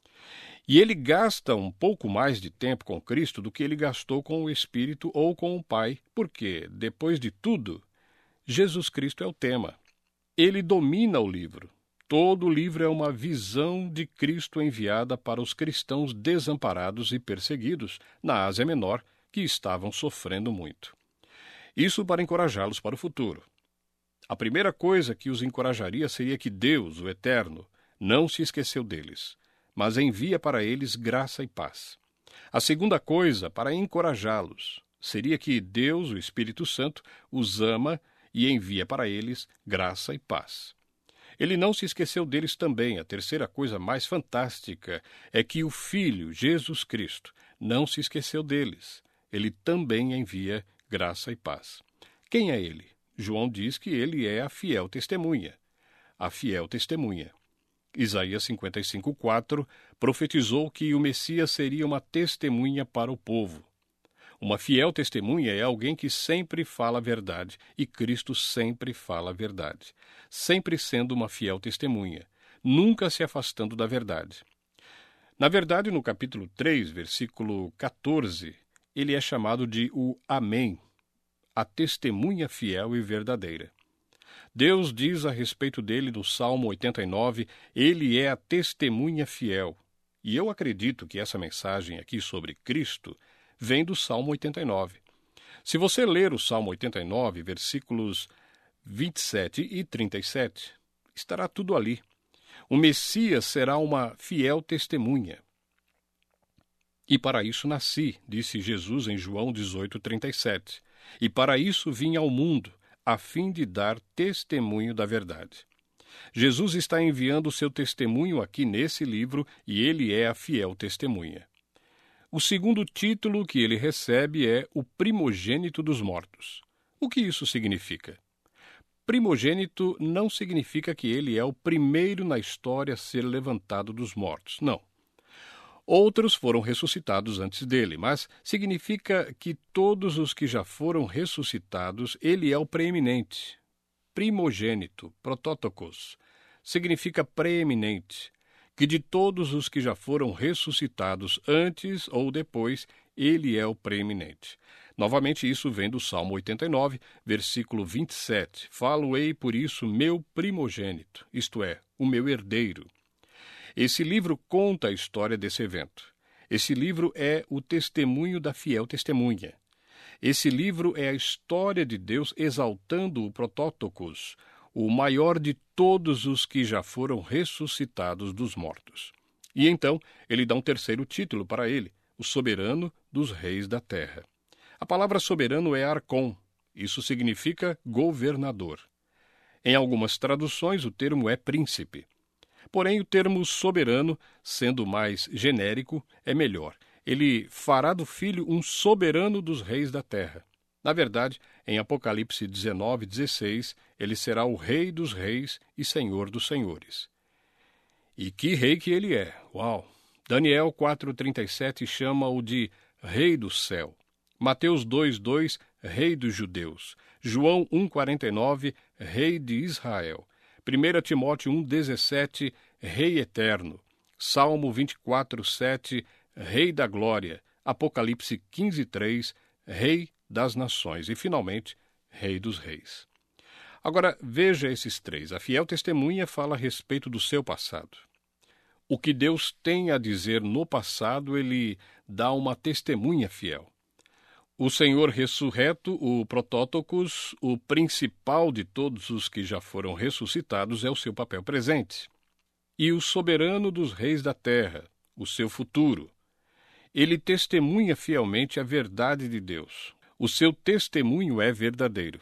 E ele gasta um pouco mais de tempo com Cristo do que ele gastou com o Espírito ou com o Pai, porque, depois de tudo, Jesus Cristo é o tema. Ele domina o livro. Todo o livro é uma visão de Cristo enviada para os cristãos desamparados e perseguidos na Ásia Menor, que estavam sofrendo muito. Isso para encorajá-los para o futuro. A primeira coisa que os encorajaria seria que Deus, o Eterno, não se esqueceu deles, mas envia para eles graça e paz. A segunda coisa, para encorajá-los, seria que Deus, o Espírito Santo, os ama e envia para eles graça e paz. Ele não se esqueceu deles também. A terceira coisa mais fantástica é que o Filho, Jesus Cristo, não se esqueceu deles. Ele também envia graça e paz. Quem é ele? João diz que ele é a fiel testemunha. A fiel testemunha. Isaías cinquenta e cinco, quatro profetizou que o Messias seria uma testemunha para o povo. Uma fiel testemunha é alguém que sempre fala a verdade, e Cristo sempre fala a verdade, sempre sendo uma fiel testemunha, nunca se afastando da verdade. Na verdade, no capítulo três, versículo quatorze, ele é chamado de o Amém, a testemunha fiel e verdadeira. Deus diz a respeito dele no Salmo oitenta e nove, ele é a testemunha fiel. E eu acredito que essa mensagem aqui sobre Cristo vem do Salmo oitenta e nove. Se você ler o Salmo oitenta e nove, versículos vinte e sete e trinta e sete, estará tudo ali. O Messias será uma fiel testemunha. E para isso nasci, disse Jesus em João dezoito, trinta e sete. E para isso vim ao mundo, a fim de dar testemunho da verdade. Jesus está enviando o seu testemunho aqui nesse livro e ele é a fiel testemunha. O segundo título que ele recebe é o primogênito dos mortos. O que isso significa? Primogênito não significa que ele é o primeiro na história a ser levantado dos mortos, não. Outros foram ressuscitados antes dele, mas significa que todos os que já foram ressuscitados, ele é o preeminente. Primogênito, protótokos, significa preeminente, que de todos os que já foram ressuscitados antes ou depois, ele é o preeminente. Novamente, isso vem do Salmo oitenta e nove, versículo vinte e sete. Falo-ei por isso meu primogênito, isto é, o meu herdeiro. Esse livro conta a história desse evento. Esse livro é o testemunho da fiel testemunha. Esse livro é a história de Deus exaltando o protótokos, o maior de todos os que já foram ressuscitados dos mortos. E então, ele dá um terceiro título para ele, o soberano dos reis da terra. A palavra soberano é arcon, Isso significa governador. Em algumas traduções, o termo é príncipe. Porém, o termo soberano, sendo mais genérico, é melhor. Ele fará do filho um soberano dos reis da terra. Na verdade, em Apocalipse dezenove, dezesseis, ele será o rei dos reis e senhor dos senhores. E que rei que ele é! Uau! Daniel quatro, trinta e sete chama-o de rei do céu. Mateus dois, dois, rei dos judeus. João um, quarenta e nove, rei de Israel. primeiro Timóteo um, dezessete, rei eterno. Salmo vinte e quatro, sete, rei da glória. Apocalipse quinze, três, rei das nações. E, finalmente, rei dos reis. Agora, veja esses três. A fiel testemunha fala a respeito do seu passado. O que Deus tem a dizer no passado, ele dá uma testemunha fiel. O Senhor ressurreto, o protótocos, o principal de todos os que já foram ressuscitados, é o seu papel presente. E o soberano dos reis da terra, o seu futuro. Ele testemunha fielmente a verdade de Deus. O seu testemunho é verdadeiro.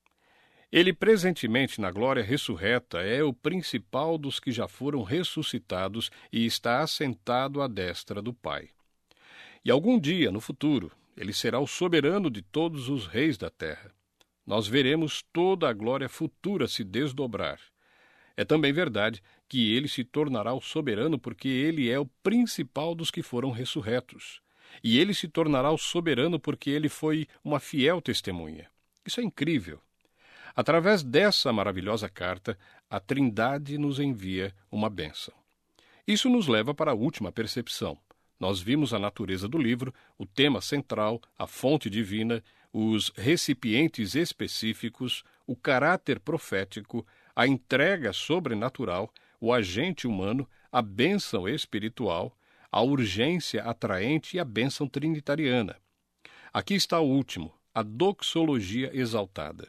Ele presentemente na glória ressurreta é o principal dos que já foram ressuscitados e está assentado à destra do Pai. E algum dia, no futuro, ele será o soberano de todos os reis da terra. Nós veremos toda a glória futura se desdobrar. É também verdade que ele se tornará o soberano porque ele é o principal dos que foram ressurretos. E ele se tornará o soberano porque ele foi uma fiel testemunha. Isso é incrível. Através dessa maravilhosa carta, a Trindade nos envia uma bênção. Isso nos leva para a última percepção. Nós vimos a natureza do livro, o tema central, a fonte divina, os recipientes específicos, o caráter profético, a entrega sobrenatural, o agente humano, a bênção espiritual, a urgência atraente e a bênção trinitariana. Aqui está o último, a doxologia exaltada.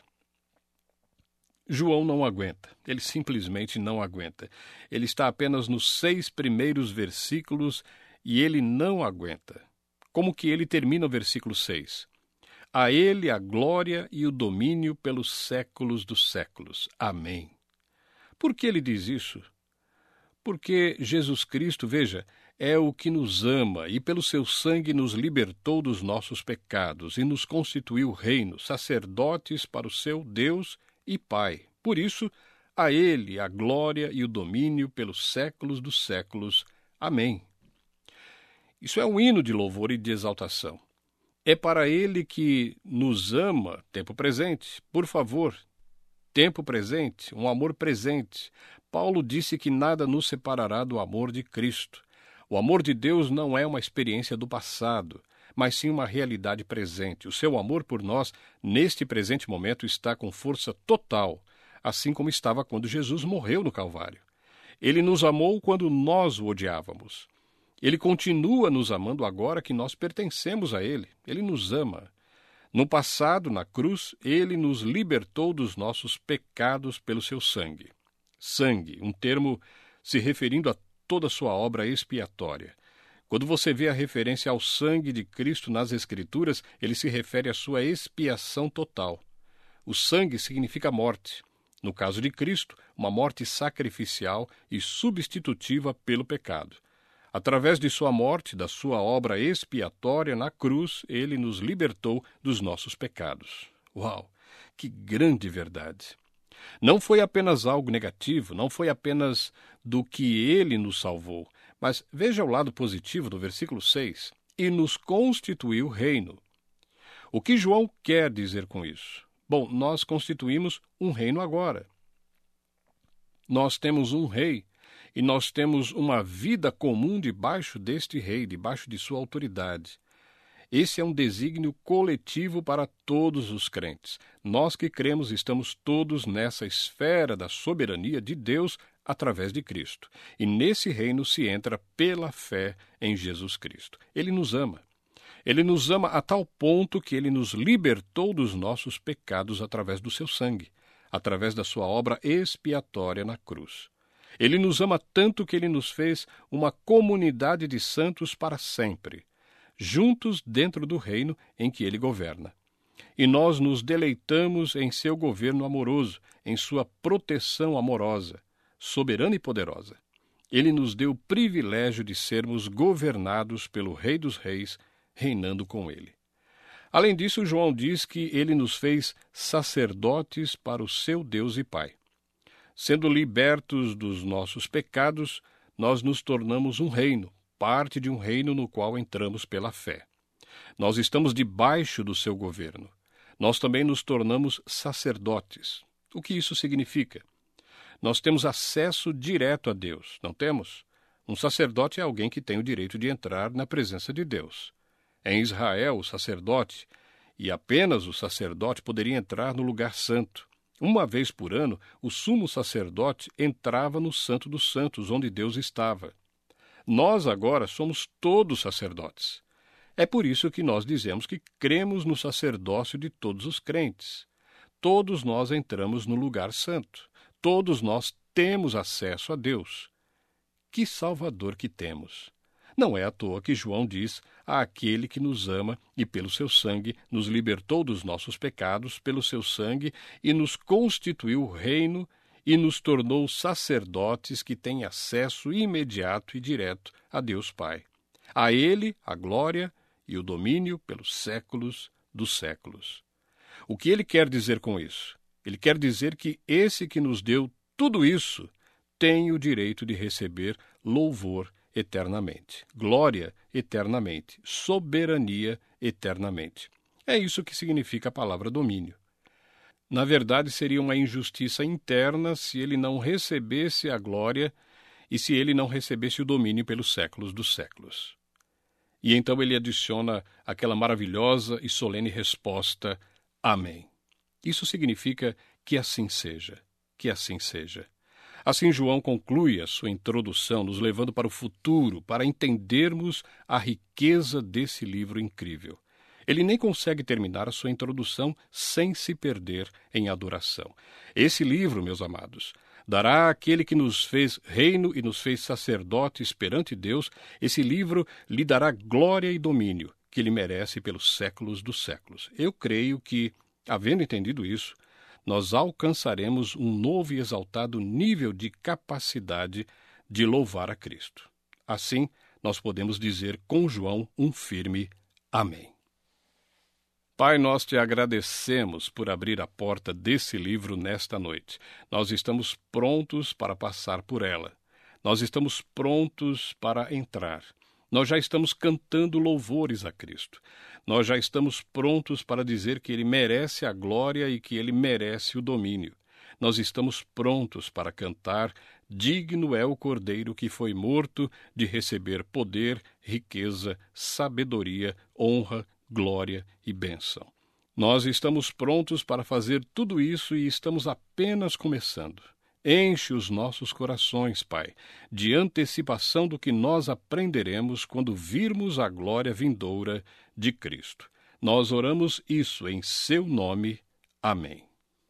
João não aguenta, ele simplesmente não aguenta. Ele está apenas nos seis primeiros versículos e ele não aguenta. Como que ele termina o versículo seis? A ele a glória e o domínio pelos séculos dos séculos. Amém. Por que ele diz isso? Porque Jesus Cristo, veja, é o que nos ama e pelo seu sangue nos libertou dos nossos pecados e nos constituiu reino, sacerdotes para o seu Deus e Pai. Por isso, a ele a glória e o domínio pelos séculos dos séculos. Amém. Isso é um hino de louvor e de exaltação. É para ele que nos ama, tempo presente. Por favor, tempo presente, um amor presente. Paulo disse que nada nos separará do amor de Cristo. O amor de Deus não é uma experiência do passado, mas sim uma realidade presente. O seu amor por nós, neste presente momento, está com força total, assim como estava quando Jesus morreu no Calvário. Ele nos amou quando nós o odiávamos. Ele continua nos amando agora que nós pertencemos a Ele. Ele nos ama. No passado, na cruz, Ele nos libertou dos nossos pecados pelo seu sangue. Sangue, um termo se referindo a toda a sua obra expiatória. Quando você vê a referência ao sangue de Cristo nas Escrituras, ele se refere à sua expiação total. O sangue significa morte. No caso de Cristo, uma morte sacrificial e substitutiva pelo pecado. Através de sua morte, da sua obra expiatória na cruz, ele nos libertou dos nossos pecados. Uau! Que grande verdade! Não foi apenas algo negativo, não foi apenas do que ele nos salvou, mas veja o lado positivo do versículo seis. E nos constituiu reino. O que João quer dizer com isso? Bom, nós constituímos um reino agora. Nós temos um rei. E nós temos uma vida comum debaixo deste rei, debaixo de sua autoridade. Esse é um desígnio coletivo para todos os crentes. Nós que cremos estamos todos nessa esfera da soberania de Deus através de Cristo. E nesse reino se entra pela fé em Jesus Cristo. Ele nos ama. Ele nos ama a tal ponto que ele nos libertou dos nossos pecados através do seu sangue, através da sua obra expiatória na cruz. Ele nos ama tanto que ele nos fez uma comunidade de santos para sempre, juntos dentro do reino em que ele governa. e nós nos deleitamos em seu governo amoroso, em sua proteção amorosa, soberana e poderosa. Ele nos deu o privilégio de sermos governados pelo Rei dos Reis, reinando com ele. Além disso, João diz que ele nos fez sacerdotes para o seu Deus e Pai. Sendo libertos dos nossos pecados, nós nos tornamos um reino, parte de um reino no qual entramos pela fé. Nós estamos debaixo do seu governo. Nós também nos tornamos sacerdotes. O que isso significa? Nós temos acesso direto a Deus, não temos? Um sacerdote é alguém que tem o direito de entrar na presença de Deus. Em Israel, o sacerdote, e apenas o sacerdote, poderia entrar no lugar santo. Uma vez por ano, o sumo sacerdote entrava no Santo dos Santos, onde Deus estava. Nós agora somos todos sacerdotes. É por isso que nós dizemos que cremos no sacerdócio de todos os crentes. Todos nós entramos no lugar santo. Todos nós temos acesso a Deus. Que Salvador que temos! Não é à toa que João diz àquele que nos ama e pelo seu sangue nos libertou dos nossos pecados, pelo seu sangue, e nos constituiu reino e nos tornou sacerdotes que têm acesso imediato e direto a Deus Pai. A Ele a glória e o domínio pelos séculos dos séculos. O que ele quer dizer com isso? Ele quer dizer que esse que nos deu tudo isso tem o direito de receber louvor eternamente, glória eternamente, soberania eternamente. É isso que significa a palavra domínio. Na verdade, seria uma injustiça interna se ele não recebesse a glória e se ele não recebesse o domínio pelos séculos dos séculos. E então ele adiciona aquela maravilhosa e solene resposta, Amém. Isso significa que assim seja, que assim seja. Assim João conclui a sua introdução, nos levando para o futuro, para entendermos a riqueza desse livro incrível. Ele nem consegue terminar a sua introdução sem se perder em adoração. Esse livro, meus amados, dará àquele que nos fez reino e nos fez sacerdotes perante Deus, esse livro lhe dará glória e domínio que ele merece pelos séculos dos séculos. Eu creio que, havendo entendido isso, nós alcançaremos um novo e exaltado nível de capacidade de louvar a Cristo. Assim, nós podemos dizer com João um firme Amém. Pai, nós te agradecemos por abrir a porta desse livro nesta noite. Nós estamos prontos para passar por ela. Nós estamos prontos para entrar. Nós já estamos cantando louvores a Cristo. Nós já estamos prontos para dizer que Ele merece a glória e que Ele merece o domínio. Nós estamos prontos para cantar, digno é o Cordeiro que foi morto de receber poder, riqueza, sabedoria, honra, glória e bênção. Nós estamos prontos para fazer tudo isso e estamos apenas começando. Enche os nossos corações, Pai, de antecipação do que nós aprenderemos quando virmos a glória vindoura de Cristo. Nós oramos isso em seu nome. Amém.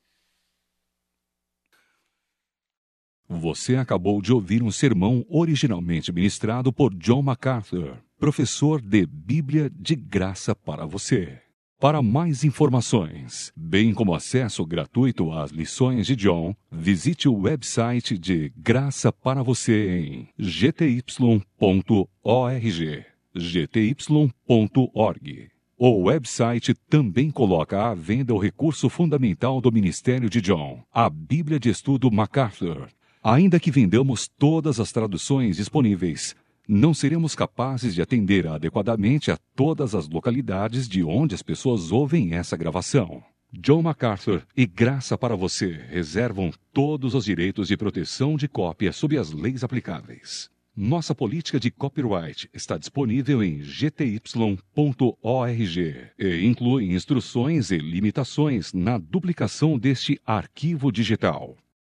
Você acabou de ouvir um sermão originalmente ministrado por John MacArthur, professor de Bíblia de graça para você. Para mais informações, bem como acesso gratuito às lições de John, visite o website de Graça para Você em g t y ponto org, g t y ponto org. O website também coloca à venda o recurso fundamental do ministério de John, a Bíblia de Estudo MacArthur. Ainda que vendamos todas as traduções disponíveis, não seremos capazes de atender adequadamente a todas as localidades de onde as pessoas ouvem essa gravação. John MacArthur e Graça para Você reservam todos os direitos de proteção de cópia sob as leis aplicáveis. Nossa política de copyright está disponível em g t y ponto org e inclui instruções e limitações na duplicação deste arquivo digital.